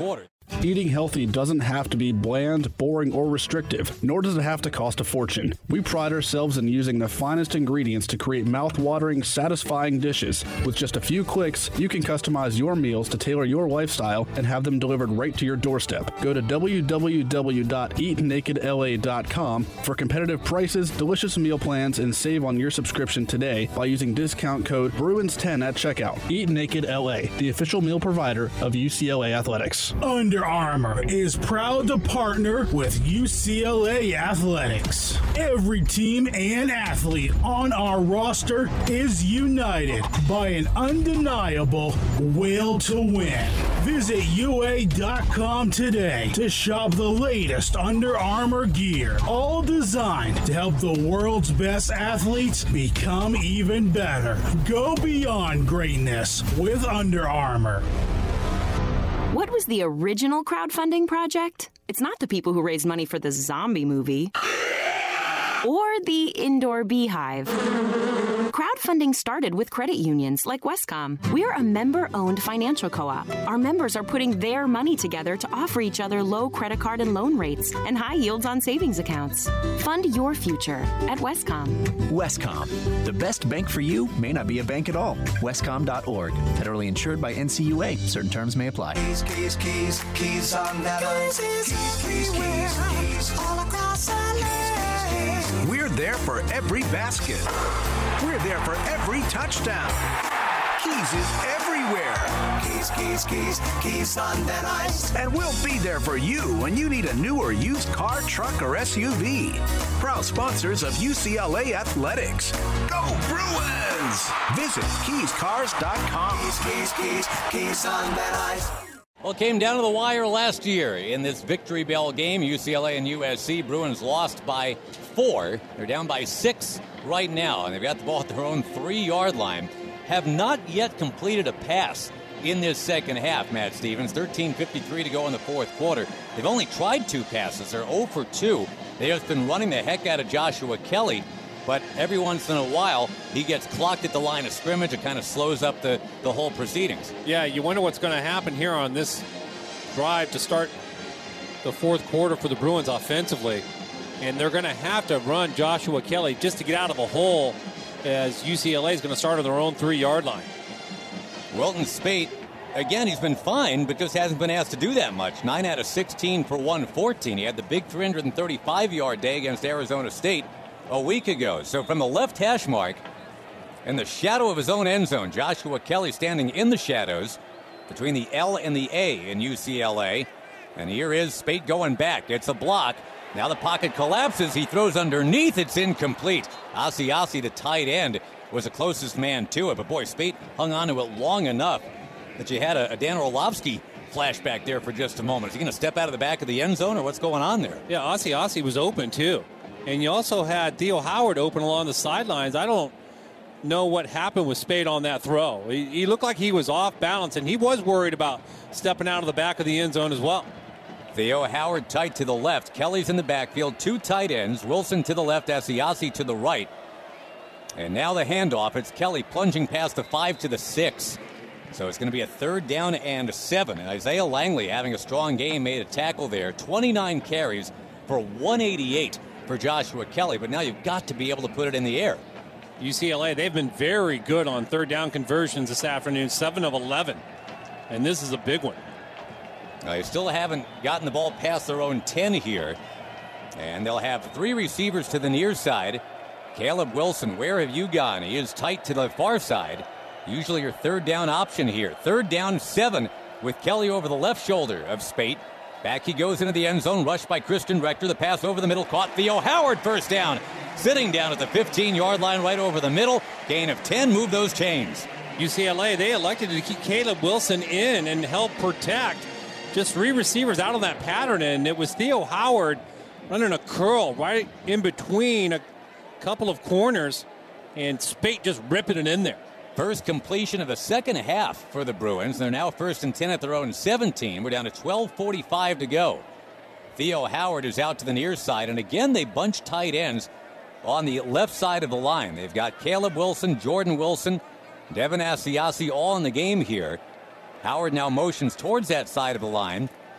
Eating healthy doesn't have to be bland, boring, or restrictive, nor does it have to cost a fortune. We pride ourselves in using the finest ingredients to create mouth-watering, satisfying dishes. With just a few clicks, you can customize your meals to tailor your lifestyle and have them delivered right to your doorstep. Go to w w w dot eat naked l a dot com for competitive prices, delicious meal plans, and save on your subscription today by using discount code Bruins ten at checkout. Eat Naked L A, the official meal provider of U C L A Athletics. Under Armour is proud to partner with U C L A Athletics. Every team and athlete on our roster is united by an undeniable will to win. Visit U A dot com today to shop the latest Under Armour gear, all designed to help the world's best athletes become even better. Go beyond greatness with Under Armour. What was the original crowdfunding project? It's not the people who raised money for the zombie movie or the indoor beehive. Crowdfunding started with credit unions like Westcom. We're a member-owned financial co-op. Our members are putting their money together to offer each other low credit card and loan rates and high yields on savings accounts. Fund your future at Westcom. Westcom. The best bank for you may not be a bank at all. Westcom dot org. Federally insured by N C U A. Certain terms may apply. Keys, keys, keys, keys on that ice. Keys, keys, keys, keys, all across L A. We're there for every basket. We're there for every touchdown. Keys is everywhere. Keys, keys, keys, keys on that ice. And we'll be there for you when you need a new or used car, truck, or S U V. Proud sponsors of U C L A Athletics. Go Bruins! Visit keys cars dot com. Keys, keys, keys, keys on that ice. Well, it came down to the wire last year in this Victory Bell game. U C L A and U S C. Bruins lost by four. They're down by six right now, and they've got the ball at their own three-yard line. Have not yet completed a pass in this second half, Matt Stevens. thirteen fifty-three to go in the fourth quarter. They've only tried two passes. They're zero for two. They've just been running the heck out of Joshua Kelly, but every once in a while, he gets clocked at the line of scrimmage. It kind of slows up the, the whole proceedings. Yeah, you wonder what's going to happen here on this drive to start the fourth quarter for the Bruins offensively. And they're going to have to run Joshua Kelly just to get out of a hole, as U C L A is going to start on their own three-yard line. Wilton Speight, again, he's been fine, but just hasn't been asked to do that much. nine out of sixteen for one fourteen. He had the big three hundred thirty-five yard day against Arizona State a week ago. So from the left hash mark, in the shadow of his own end zone, Joshua Kelly standing in the shadows between the L and the A in U C L A. And here is Speight going back. It's a block. Now the pocket collapses. He throws underneath. It's incomplete. Asiasi, the tight end, was the closest man to it. But boy, Speight hung on to it long enough that you had a, a Dan Orlovsky flashback there for just a moment. Is he going to step out of the back of the end zone, or what's going on there? Yeah, Asiasi was open too. And you also had Theo Howard open along the sidelines. I don't know what happened with Speight on that throw. He, he looked like he was off balance, and he was worried about stepping out of the back of the end zone as well. Theo Howard tight to the left. Kelly's in the backfield. Two tight ends. Wilson to the left. Asiasi to the right. And now the handoff. It's Kelly plunging past the five to the six. So it's going to be a third down and seven. And Isaiah Langley, having a strong game, made a tackle there. twenty-nine carries for one eighty-eight for Joshua Kelly. But now you've got to be able to put it in the air. U C L A, they've been very good on third down conversions this afternoon. seven of eleven. And this is a big one. They still haven't gotten the ball past their own ten here. And they'll have three receivers to the near side. Caleb Wilson, where have you gone? He is tight to the far side. Usually your third down option here. Third down, seven, with Kelly over the left shoulder of Speight. Back he goes into the end zone, rushed by Christian Rector. The pass over the middle, caught Theo Howard, first down. Sitting down at the fifteen-yard line right over the middle. Gain of ten, move those chains. U C L A, they elected to keep Caleb Wilson in and help protect just three receivers out of that pattern, and it was Theo Howard running a curl right in between a couple of corners, and Speight just ripping it in there. First completion of the second half for the Bruins. They're now first and ten at their own seventeen. We're down to twelve forty-five to go. Theo Howard is out to the near side, and again they bunch tight ends on the left side of the line. They've got Caleb Wilson, Jordan Wilson, Devin Asiasi all in the game here. Howard now motions towards that side of the line.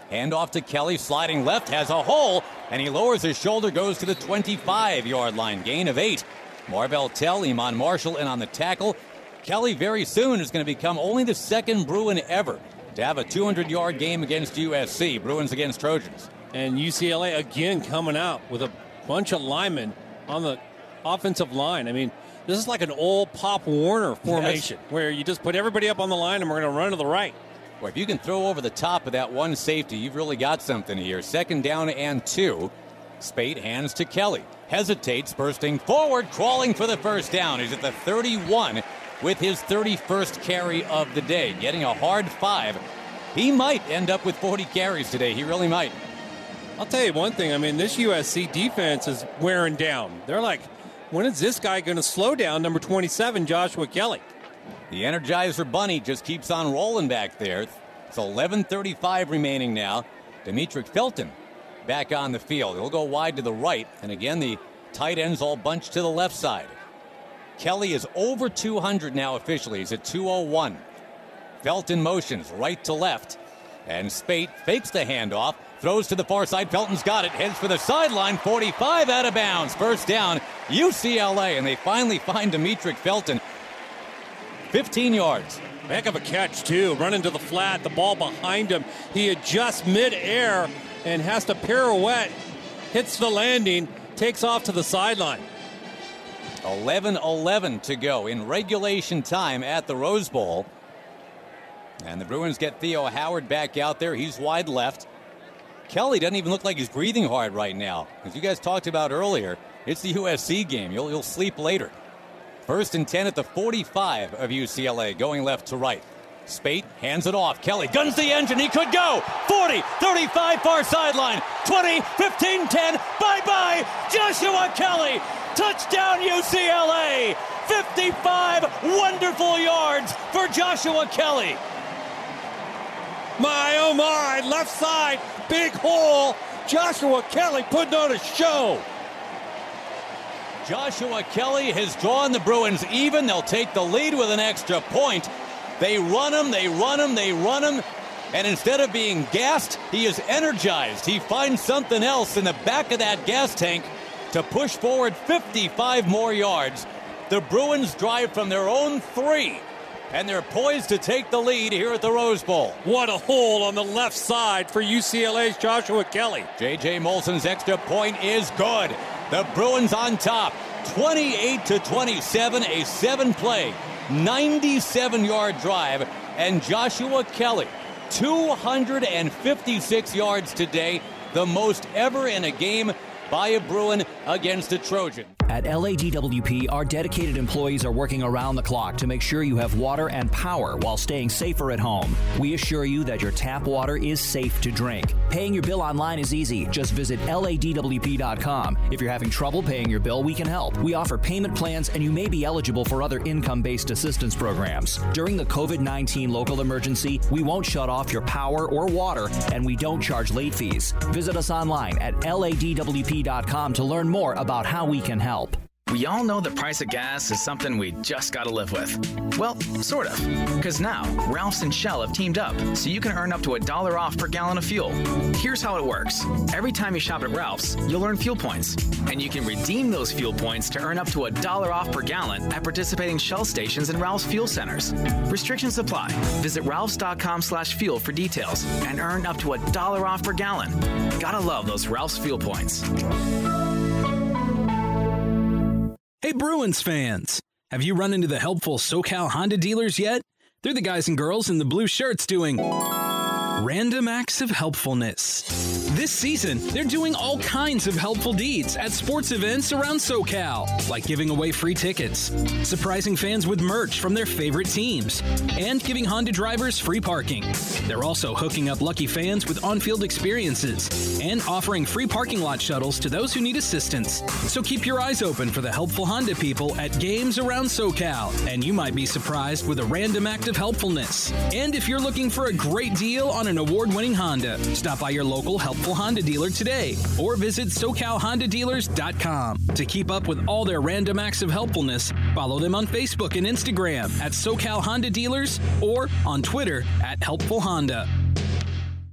Hand off to Kelly, sliding left, has a hole, and he lowers his shoulder, goes to the twenty-five-yard line. Gain of eight. Marvell Tell, Iman Marshall, and on the tackle, Kelly very soon is going to become only the second Bruin ever to have a two hundred-yard game against U S C. Bruins against Trojans. And U C L A again coming out with a bunch of linemen on the offensive line. I mean, this is like an old Pop Warner formation yes. where you just put everybody up on the line and we're going to run to the right. Well, if you can throw over the top of that one safety, you've really got something here. Second down and two. Spate hands to Kelly. Hesitates, bursting forward, crawling for the first down. He's at the thirty-one with his thirty-first carry of the day. Getting a hard five. He might end up with forty carries today. He really might. I'll tell you one thing. I mean, this U S C defense is wearing down. They're like, when is this guy going to slow down number twenty-seven, Joshua Kelly? The Energizer Bunny just keeps on rolling back there. It's eleven thirty-five remaining now. Demetric Felton back on the field. He'll go wide to the right. And again, the tight ends all bunched to the left side. Kelly is over two hundred now officially. He's at two oh one. Felton motions right to left. And Spate fakes the handoff. Throws to the far side. Felton's got it. Heads for the sideline. forty-five out of bounds. First down, U C L A. And they finally find Demetric Felton. fifteen yards. Heck of a catch, too. Running to the flat. The ball behind him. He adjusts mid-air and has to pirouette. Hits the landing. Takes off to the sideline. eleven eleven to go in regulation time at the Rose Bowl. And the Bruins get Theo Howard back out there. He's wide left. Kelly doesn't even look like he's breathing hard right now. As you guys talked about earlier, it's the U S C game. You'll, you'll sleep later. First and ten at the forty-five of U C L A, going left to right. Spate hands it off. Kelly guns the engine. He could go. forty, thirty-five, far sideline. twenty, fifteen, ten. Bye-bye, Joshua Kelly. Touchdown U C L A. fifty-five wonderful yards for Joshua Kelly. My, oh my, left side, big hole. Joshua Kelly putting on a show. Joshua Kelly has drawn the Bruins even. They'll take the lead with an extra point. They run him, they run him, they run him. And instead of being gassed, he is energized. He finds something else in the back of that gas tank to push forward fifty-five more yards. The Bruins drive from their own three. And they're poised to take the lead here at the Rose Bowl. What a hole on the left side for U C L A's Joshua Kelly. J J Molson's extra point is good. The Bruins on top, twenty-eight to twenty-seven, a seven-play, ninety-seven-yard drive. And Joshua Kelly, two hundred fifty-six yards today, the most ever in a game by a Bruin against a Trojan. At L A D W P, our dedicated employees are working around the clock to make sure you have water and power while staying safer at home. We assure you that your tap water is safe to drink. Paying your bill online is easy. Just visit L A D W P dot com. If you're having trouble paying your bill, we can help. We offer payment plans, and you may be eligible for other income-based assistance programs. During the COVID nineteen local emergency, we won't shut off your power or water, and we don't charge late fees. Visit us online at L A D W P dot com to learn more about how we can help. We all know the price of gas is something we just gotta live with. Well, sort of. Because now, Ralph's and Shell have teamed up, so you can earn up to a dollar off per gallon of fuel. Here's how it works. Every time you shop at Ralph's, you'll earn fuel points. And you can redeem those fuel points to earn up to a dollar off per gallon at participating Shell stations and Ralph's fuel centers. Restrictions apply. Visit Ralphs.com slash fuel for details and earn up to a dollar off per gallon. Gotta love those Ralph's fuel points. Hey Bruins fans, have you run into the helpful SoCal Honda dealers yet? They're the guys and girls in the blue shirts doing random acts of helpfulness. This season, they're doing all kinds of helpful deeds at sports events around SoCal, like giving away free tickets, surprising fans with merch from their favorite teams, and giving Honda drivers free parking. They're also hooking up lucky fans with on-field experiences and offering free parking lot shuttles to those who need assistance. So keep your eyes open for the helpful Honda people at games around SoCal, and you might be surprised with a random act of helpfulness. And if you're looking for a great deal on an award-winning Honda, stop by your local helpful Honda dealer today or visit SoCal Honda Dealers dot com. To keep up with all their random acts of helpfulness, follow them on Facebook and Instagram at SoCal Honda Dealers or on Twitter at Helpful Honda.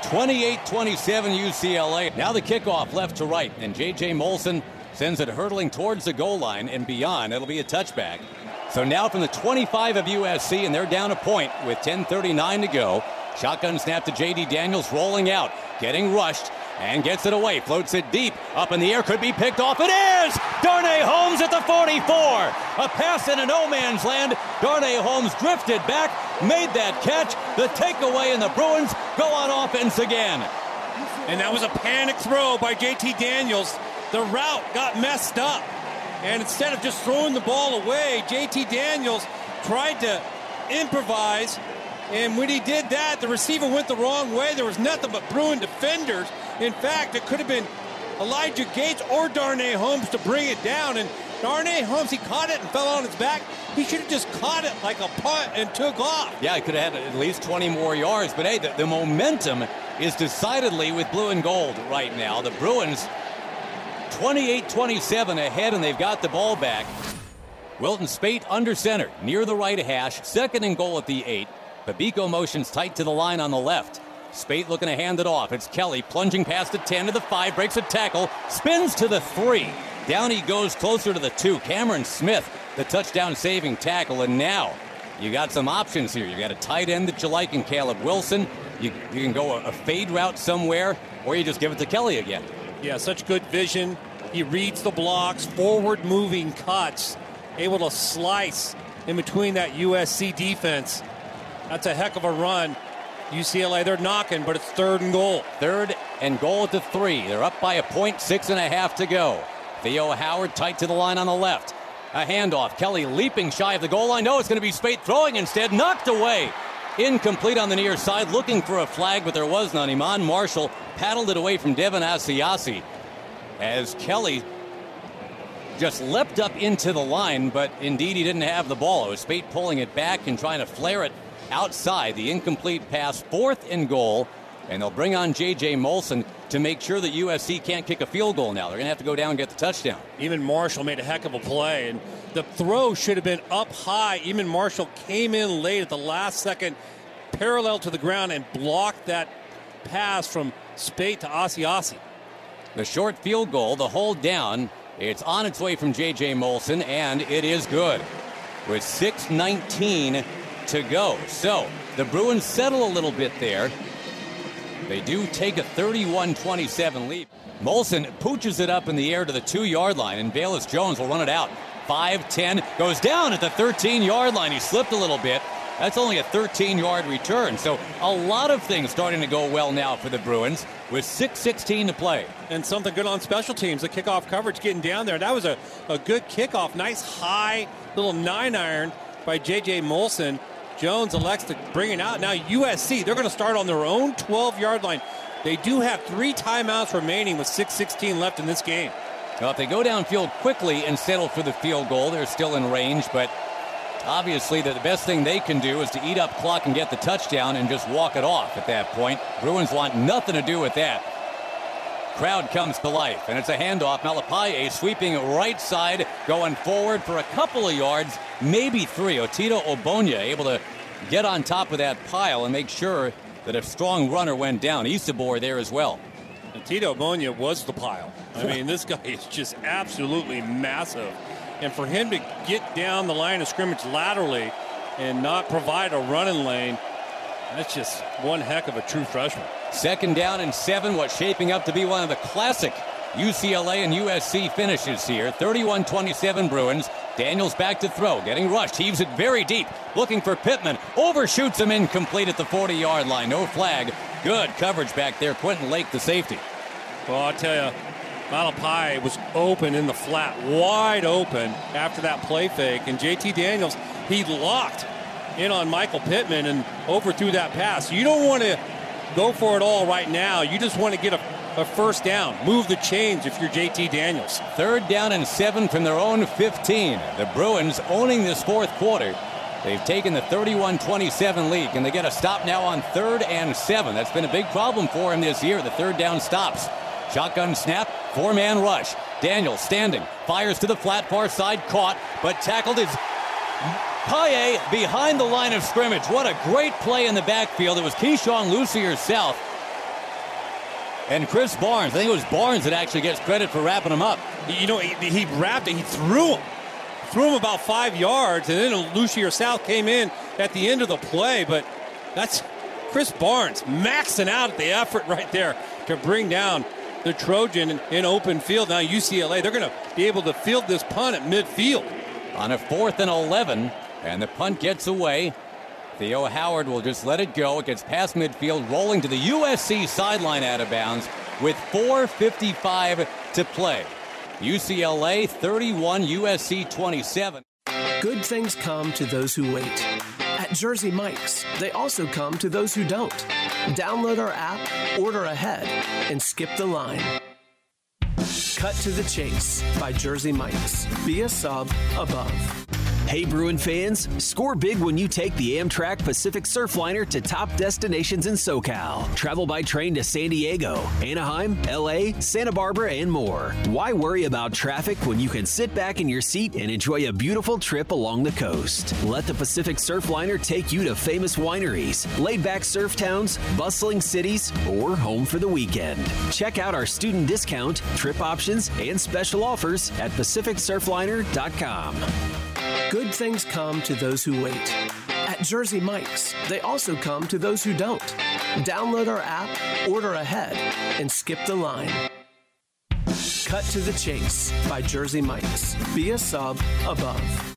twenty-eight twenty-seven U C L A. Now the kickoff left to right, and J J Molson sends it hurtling towards the goal line and beyond. It'll be a touchback. So now from the twenty-five of U S C, and they're down a point with ten thirty-nine to go. Shotgun snap to J D Daniels, rolling out, getting rushed, and gets it away. Floats it deep, up in the air, could be picked off. It is! Darnay Holmes at the forty-four. A pass into no man's land. Darnay Holmes drifted back, made that catch. The takeaway, and the Bruins go on offense again. And that was a panic throw by J T Daniels. The route got messed up. And instead of just throwing the ball away, J T Daniels tried to improvise. And when he did that, the receiver went the wrong way. There was nothing but Bruin defenders. In fact, it could have been Elijah Gates or Darnay Holmes to bring it down. And Darnay Holmes, he caught it and fell on his back. He should have just caught it like a punt and took off. Yeah, he could have had at least twenty more yards. But, hey, the, the momentum is decidedly with blue and gold right now. The Bruins twenty-eight twenty-seven ahead, and they've got the ball back. Wilton Speight under center, near the right hash, second and goal at the eight. Babico motions tight to the line on the left. Speight looking to hand it off. It's Kelly plunging past the ten to the five, breaks a tackle, spins to the three. Down he goes closer to the two. Cameron Smith, the touchdown saving tackle. And now you got some options here. You got a tight end that you like in Caleb Wilson. You, you can go a, a fade route somewhere, or you just give it to Kelly again. Yeah, such good vision. He reads the blocks, forward-moving cuts, able to slice in between that U S C defense. That's a heck of a run. U C L A, they're knocking, but it's third and goal. Third and goal at the three. They're up by a point, six and a half to go. Theo Howard tight to the line on the left. A handoff. Kelly leaping shy of the goal line. No, it's going to be Speight throwing instead. Knocked away. Incomplete on the near side. Looking for a flag, but there was none. Iman Marshall paddled it away from Devin Asiasi as Kelly just leapt up into the line, but indeed he didn't have the ball. It was Speight pulling it back and trying to flare it outside. The incomplete pass, fourth and goal, and they'll bring on J J Molson to make sure that U S C can't kick a field goal now. They're going to have to go down and get the touchdown. Even Marshall made a heck of a play, and the throw should have been up high. Even Marshall came in late at the last second, parallel to the ground, and blocked that pass from Speight to Asiasi. The short field goal, the hold down, it's on its way from J J Molson, and it is good with six nineteen to go. So the Bruins settle a little bit there. They do take a thirty-one twenty-seven lead. Molson pooches it up in the air to the two-yard line, and Bayless Jones will run it out. five ten, goes down at the thirteen-yard line. He slipped a little bit. That's only a thirteen-yard return. So a lot of things starting to go well now for the Bruins with six sixteen to play. And something good on special teams. The kickoff coverage getting down there. That was a, a good kickoff. Nice high little nine-iron by J J Molson. Jones elects to bring it out. Now U S C, they're going to start on their own twelve-yard line. They do have three timeouts remaining with six sixteen left in this game. Well, if they go downfield quickly and settle for the field goal, they're still in range, but obviously the best thing they can do is to eat up clock and get the touchdown and just walk it off at that point. Bruins want nothing to do with that. Crowd comes to life, and it's a handoff. Malapaye sweeping right side, going forward for a couple of yards, maybe three. Otito Ogbonnia able to get on top of that pile and make sure that a strong runner went down. Isabor there as well. And Tito Ogbonnia was the pile. I mean, this guy is just absolutely massive. And for him to get down the line of scrimmage laterally and not provide a running lane, that's just one heck of a true freshman. Second down and seven, what's shaping up to be one of the classic U C L A and U S C finishes here. thirty-one twenty-seven Bruins. Daniels back to throw, getting rushed, heaves it very deep, looking for Pittman, overshoots him, incomplete at the forty-yard line. No flag. Good coverage back there. Quentin Lake, the safety. Well, I'll tell you, Malapai was open in the flat, wide open after that play fake, and J T Daniels, he locked in on Michael Pittman and overthrew that pass. You don't want to go for it all right now. You just want to get a, a first down. Move the chains if you're J T Daniels. Third down and seven from their own fifteen. The Bruins owning this fourth quarter. They've taken the thirty-one twenty-seven lead, and they get a stop now on third and seven. That's been a big problem for him this year, the third down stops. Shotgun snap, four-man rush. Daniels standing, fires to the flat far side, caught, but tackled is Paye behind the line of scrimmage. What a great play in the backfield. It was Keyshawn Lucier South And Chris Barnes, I think it was Barnes that actually gets credit for wrapping him up. You know, he, he wrapped it. He threw him. Threw him about five yards, and then Lucier South came in at the end of the play. But that's Chris Barnes maxing out at the effort right there to bring down the Trojan in, in open field. Now U C L A, they're going to be able to field this punt at midfield. On a fourth and eleven, and the punt gets away. Theo Howard will just let it go. It gets past midfield, rolling to the U S C sideline out of bounds with four fifty-five to play. U C L A thirty-one, U S C twenty-seven. Good things come to those who wait. At Jersey Mike's, they also come to those who don't. Download our app, order ahead, and skip the line. Cut to the Chase by Jersey Mike's. Be a sub above. Hey Bruin fans, score big when you take the Amtrak Pacific Surfliner to top destinations in SoCal. Travel by train to San Diego, Anaheim, L A, Santa Barbara, and more. Why worry about traffic when you can sit back in your seat and enjoy a beautiful trip along the coast? Let the Pacific Surfliner take you to famous wineries, laid-back surf towns, bustling cities, or home for the weekend. Check out our student discount, trip options, and special offers at pacific surfliner dot com. Good things come to those who wait. At Jersey Mike's, they also come to those who don't. Download our app, order ahead, and skip the line. Cut to the Chase by Jersey Mike's. Be a sub above.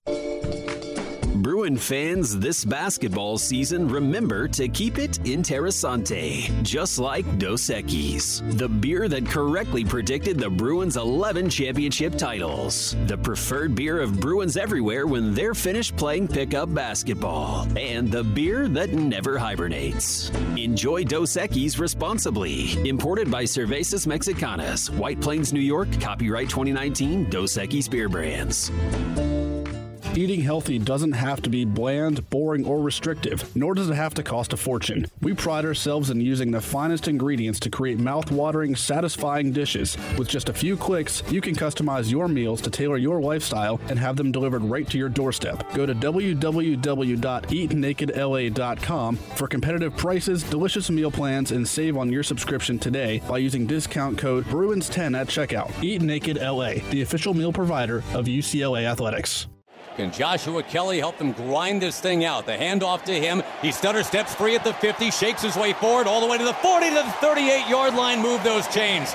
Bruin fans, this basketball season, remember to keep it interessante, just like Dos Equis, the beer that correctly predicted the Bruins' eleven championship titles. The preferred beer of Bruins everywhere when they're finished playing pickup basketball. And the beer that never hibernates. Enjoy Dos Equis responsibly. Imported by Cervezas Mexicanas, White Plains, New York, copyright twenty nineteen, Dos Equis Beer Brands. Eating healthy doesn't have to be bland, boring, or restrictive, nor does it have to cost a fortune. We pride ourselves in using the finest ingredients to create mouth-watering, satisfying dishes. With just a few clicks, you can customize your meals to tailor your lifestyle and have them delivered right to your doorstep. Go to w w w dot eat naked l a dot com for competitive prices, delicious meal plans, and save on your subscription today by using discount code Bruins ten at checkout. Eat Naked L A, the official meal provider of U C L A Athletics. Can Joshua Kelly help them grind this thing out? The handoff to him. He stutter steps free at the fifty, shakes his way forward all the way to the forty, to the thirty-eight-yard line. Move those chains.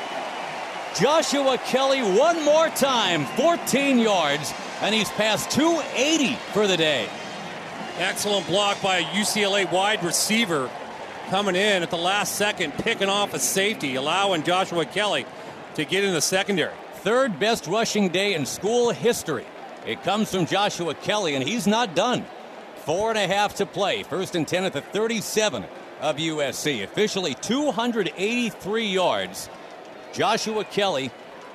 Joshua Kelly one more time, fourteen yards, and he's past two eighty for the day. Excellent block by a U C L A wide receiver coming in at the last second, picking off a safety, allowing Joshua Kelly to get in the secondary. Third best rushing day in school history. It comes from Joshua Kelly, and he's not done. Four and a half to play. First and ten at the thirty-seven of U S C. Officially two hundred eighty-three yards. Joshua Kelly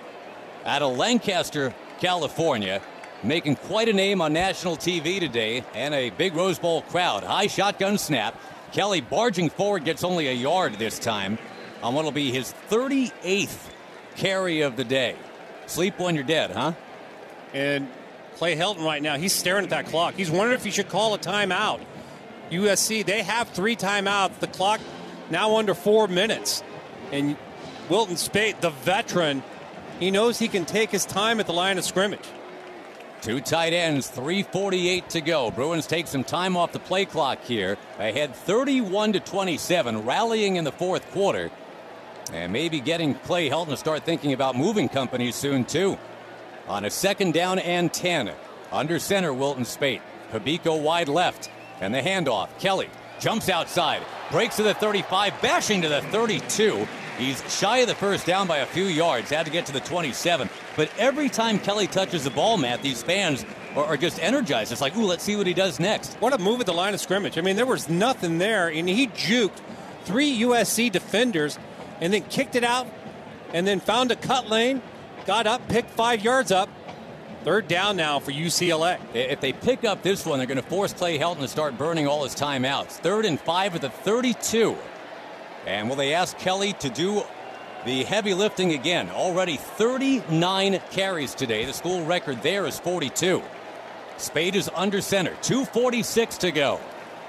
out of Lancaster, California, making quite a name on national T V today, and a big Rose Bowl crowd. High shotgun snap. Kelly barging forward, gets only a yard this time on what will be his thirty-eighth carry of the day. Sleep when you're dead, huh? And Clay Helton right now, he's staring at that clock. He's wondering if he should call a timeout. U S C, they have three timeouts. The clock now under four minutes. And Wilton Speight, the veteran, he knows he can take his time at the line of scrimmage. Two tight ends, three forty-eight to go. Bruins take some time off the play clock here. Ahead thirty-one to twenty-seven, rallying in the fourth quarter. And maybe getting Clay Helton to start thinking about moving companies soon, too. On a second down and ten, under center, Wilton Speight. Habiko wide left, and the handoff. Kelly jumps outside, breaks to the thirty-five, bashing to the thirty-two. He's shy of the first down by a few yards, had to get to the twenty-seven. But every time Kelly touches the ball, Matt, these fans are, are just energized. It's like, ooh, let's see what he does next. What a move at the line of scrimmage. I mean, there was nothing there, and he juked three U S C defenders and then kicked it out and then found a cut lane. Got up, picked five yards up. Third down now for U C L A. If they pick up this one, they're going to force Clay Helton to start burning all his timeouts. Third and five at the thirty-two. And will they ask Kelly to do the heavy lifting again? Already thirty-nine carries today. The school record there is forty-two. Speight is under center. two forty-six to go.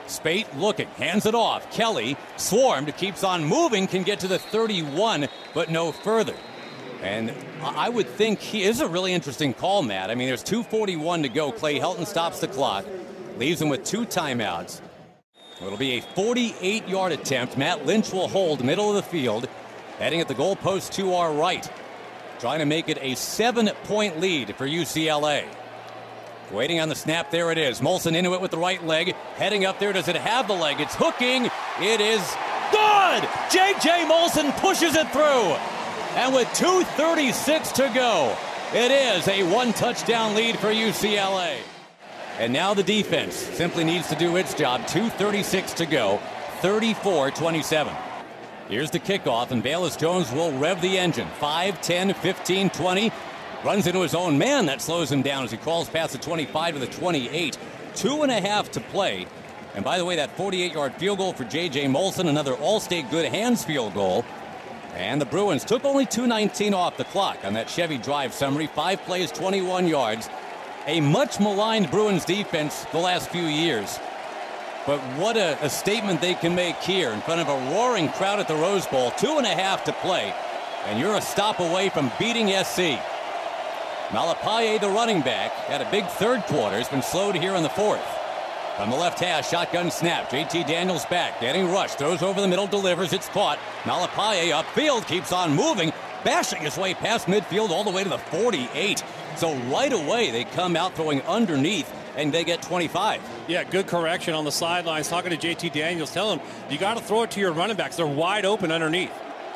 Spate looking, hands it off. Kelly, swarmed, keeps on moving, can get to the thirty-one, but no further. And I would think he is a really interesting call, Matt. I mean, there's two forty-one to go. Clay Helton stops the clock, leaves him with two timeouts. It'll be a forty-eight-yard attempt. Matt Lynch will hold middle of the field, heading at the goalpost to our right, trying to make it a seven-point lead for U C L A. Waiting on the snap, there it is. Molson into it with the right leg, heading up there. Does it have the leg? It's hooking. It is good! J J. Molson pushes it through. And with two thirty-six to go, it is a one-touchdown lead for U C L A. And now the defense simply needs to do its job. two thirty-six to go, thirty-four twenty-seven. Here's the kickoff, and Bayless Jones will rev the engine. five, ten, fifteen, twenty. Runs into his own man. That slows him down as he crawls past the twenty-five to the twenty-eight. Two and a half to play. And by the way, that forty-eight-yard field goal for J J. Molson, another All-State good hands field goal. And the Bruins took only two nineteen off the clock on that Chevy drive summary. Five plays, twenty-one yards. A much maligned Bruins defense the last few years. But what a, a statement they can make here in front of a roaring crowd at the Rose Bowl. Two and a half to play. And you're a stop away from beating S C. Malapaye, the running back, had a big third quarter. Has been slowed here in the fourth. From the left hash, shotgun snap. J T Daniels back, getting rushed. Throws over the middle, delivers. It's caught. Malapaye upfield, keeps on moving. Bashing his way past midfield all the way to the forty-eight. So right away, they come out throwing underneath, and they get twenty-five. Yeah, good correction on the sidelines. Talking to J T Daniels, telling him, you got to throw it to your running backs. They're wide open underneath.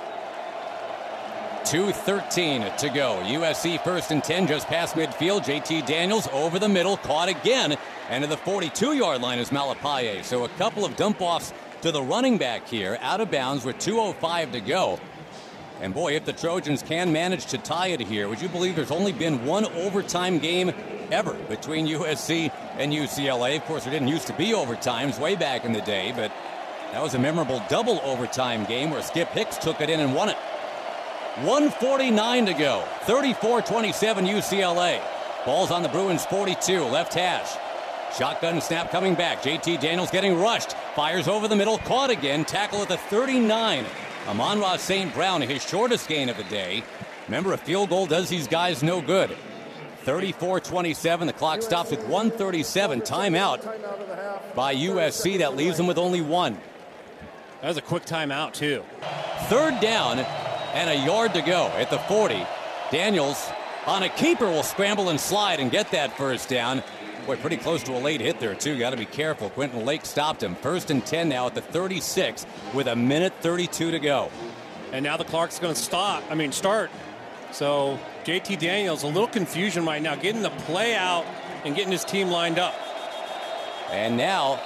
two thirteen to go. U S C first and ten, just past midfield. J T Daniels over the middle, caught again. And to the forty-two-yard line is Malapaye. So a couple of dump-offs to the running back here, out of bounds with two oh five to go. And boy, if the Trojans can manage to tie it here, would you believe there's only been one overtime game ever between U S C and U C L A? Of course, there didn't used to be overtimes way back in the day, but that was a memorable double overtime game where Skip Hicks took it in and won it. one forty-nine to go. thirty-four twenty-seven U C L A. Ball's on the Bruins forty-two, left hash. Shotgun snap coming back. J T Daniels getting rushed. Fires over the middle, caught again. Tackle at the thirty-nine. Amon-Ra Saint Brown, his shortest gain of the day. Remember, a field goal does these guys no good. thirty-four twenty-seven. The clock stops with one thirty-seven. Timeout by U S C. That leaves them with only one. That was a quick timeout, too. Third down and a yard to go at the forty. Daniels on a keeper will scramble and slide and get that first down. Boy, pretty close to a late hit there, too. Got to be careful. Quentin Lake stopped him. First and ten now at the thirty-six with a minute thirty-two to go. And now the clock's going to stop. I mean, start. So J T Daniels, a little confusion right now, getting the play out and getting his team lined up. And now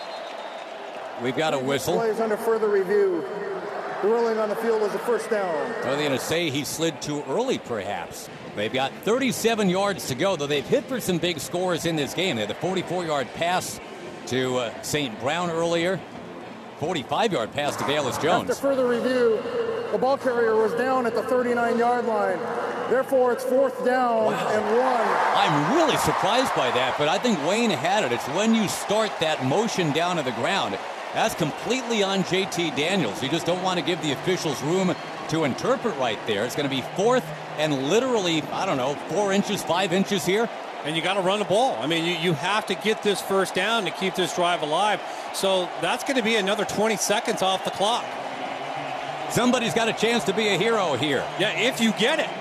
we've got a whistle. Plays under further review. The ruling on the field was a first down. So they're going to say he slid too early, perhaps. They've got thirty-seven yards to go, though they've hit for some big scores in this game. They had the forty-four-yard pass to uh, Saint Brown earlier. forty-five-yard pass to Bayless Jones. After further review, the ball carrier was down at the thirty-nine-yard line. Therefore, it's fourth down wow. and one. I'm really surprised by that, but I think Wayne had it. It's when you start that motion down to the ground. That's completely on J T Daniels. You just don't want to give the officials room to interpret right there. It's going to be fourth and literally, I don't know, four inches, five inches here. And you got to run the ball. I mean, you, you have to get this first down to keep this drive alive. So that's going to be another twenty seconds off the clock. Somebody's got a chance to be a hero here. Yeah, if you get it.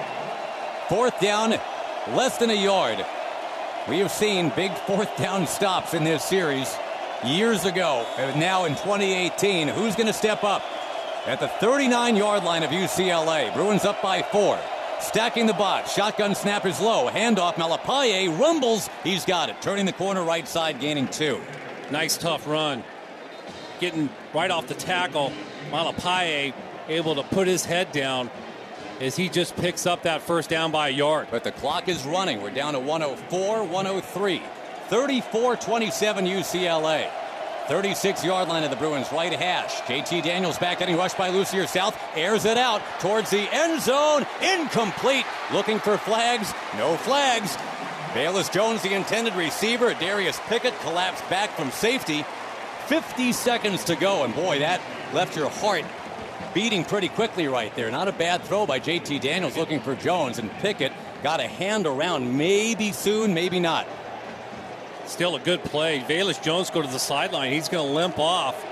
Fourth down, less than a yard. We have seen big fourth down stops in this series years ago. Now in twenty eighteen, who's going to step up? At the thirty-nine-yard line of U C L A, Bruins up by four. Stacking the box. Shotgun snap is low. Handoff. Malapaye rumbles. He's got it. Turning the corner right side, gaining two. Nice tough run. Getting right off the tackle. Malapaye able to put his head down as he just picks up that first down by a yard. But the clock is running. We're down to one oh four, one oh three. thirty-four twenty-seven U C L A. thirty-six-yard line of the Bruins right hash. J T Daniels back, getting rushed by Lucier South. Airs it out towards the end zone. Incomplete. Looking for flags. No flags. Bayless Jones, the intended receiver. Darius Pickett collapsed back from safety. fifty seconds to go, and boy, that left your heart beating pretty quickly right there. Not a bad throw by J T Daniels looking for Jones, and Pickett got a hand around. Maybe soon, maybe not. Still a good play. Velus Jones go to the sideline. He's going to limp off.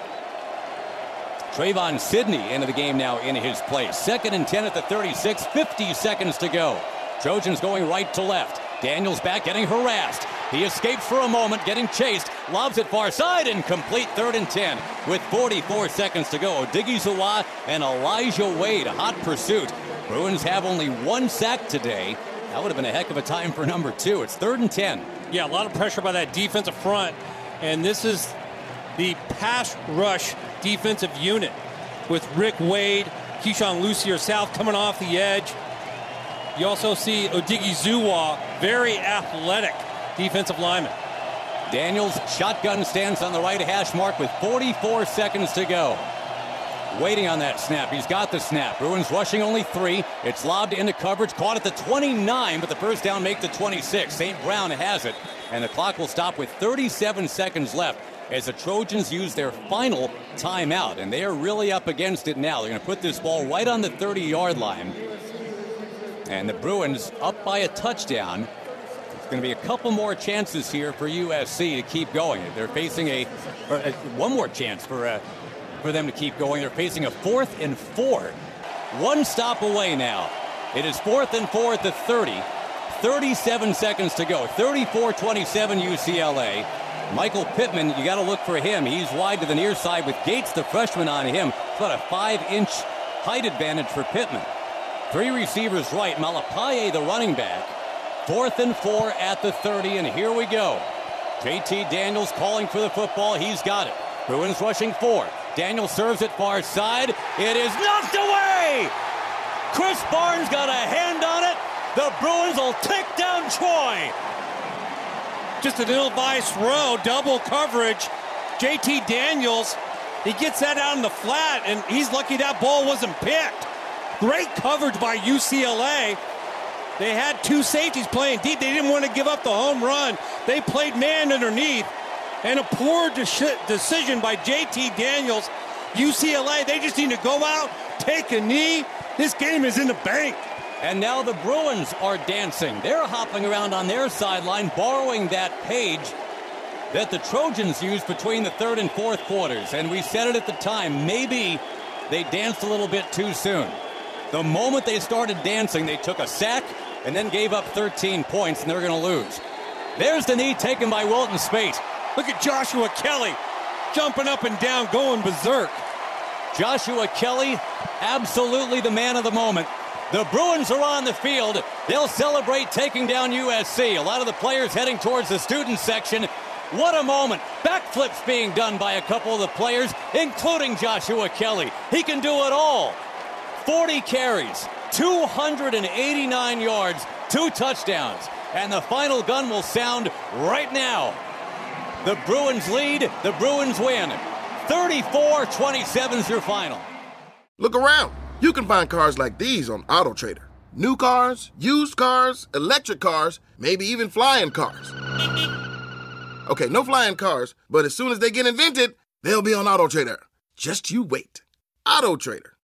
Trayvon Sidney into the game now in his place. Second and ten at the thirty-six, fifty seconds to go. Trojans going right to left. Daniels back, getting harassed. He escapes for a moment, getting chased, lobs it far side, and complete third and ten with forty-four seconds to go. Odighizuwa and Elijah Wade, hot pursuit. Bruins have only one sack today. That would have been a heck of a time for number two. It's third and ten. Yeah, a lot of pressure by that defensive front, and this is the pass rush defensive unit with Rick Wade, Keyshawn Lucier South coming off the edge. You also see Odighizuwa, very athletic defensive lineman. Daniels shotgun stance on the right hash mark with forty-four seconds to go. Waiting on that snap. He's got the snap. Bruins rushing only three. It's lobbed into coverage. Caught at the twenty-nine, but the first down make the twenty-six. Saint Brown has it. And the clock will stop with thirty-seven seconds left as the Trojans use their final timeout. And they are really up against it now. They're going to put this ball right on the thirty-yard line. And the Bruins up by a touchdown. It's going to be a couple more chances here for U S C to keep going. They're facing a, or a one more chance for a, for them to keep going. They're facing a fourth and four. One stop away now. It is fourth and four at the thirty. thirty-seven seconds to go. thirty-four twenty-seven U C L A. Michael Pittman, you got to look for him. He's wide to the near side with Gates, the freshman, on him. It's about a five-inch height advantage for Pittman. Three receivers right. Malapaye, the running back. Fourth and four at the thirty, and here we go. J T Daniels calling for the football. He's got it. Bruins rushing four. Daniels serves it far side. It is knocked away! Chris Barnes got a hand on it. The Bruins will take down Troy. Just an ill-advised throw, double coverage. J T Daniels, he gets that out in the flat, and he's lucky that ball wasn't picked. Great coverage by U C L A. They had two safeties playing deep. They didn't want to give up the home run. They played man underneath. And a poor de- decision by J T Daniels. U C L A, they just need to go out, take a knee. This game is in the bank. And now the Bruins are dancing. They're hopping around on their sideline, borrowing that page that the Trojans used between the third and fourth quarters. And we said it at the time, maybe they danced a little bit too soon. The moment they started dancing, they took a sack and then gave up thirteen points, and they're going to lose. There's the knee taken by Wilton Spate. Look at Joshua Kelly jumping up and down, going berserk. Joshua Kelly, absolutely the man of the moment. The Bruins are on the field. They'll celebrate taking down U S C. A lot of the players heading towards the student section. What a moment. Backflips being done by a couple of the players, including Joshua Kelly. He can do it all. forty carries, two hundred eighty-nine yards, two touchdowns. And the final gun will sound right now. The Bruins lead, the Bruins win. thirty-four twenty-seven is your final. Look around. You can find cars like these on AutoTrader. New cars, used cars, electric cars, maybe even flying cars. Okay, no flying cars, but as soon as they get invented, they'll be on AutoTrader. Just you wait. AutoTrader.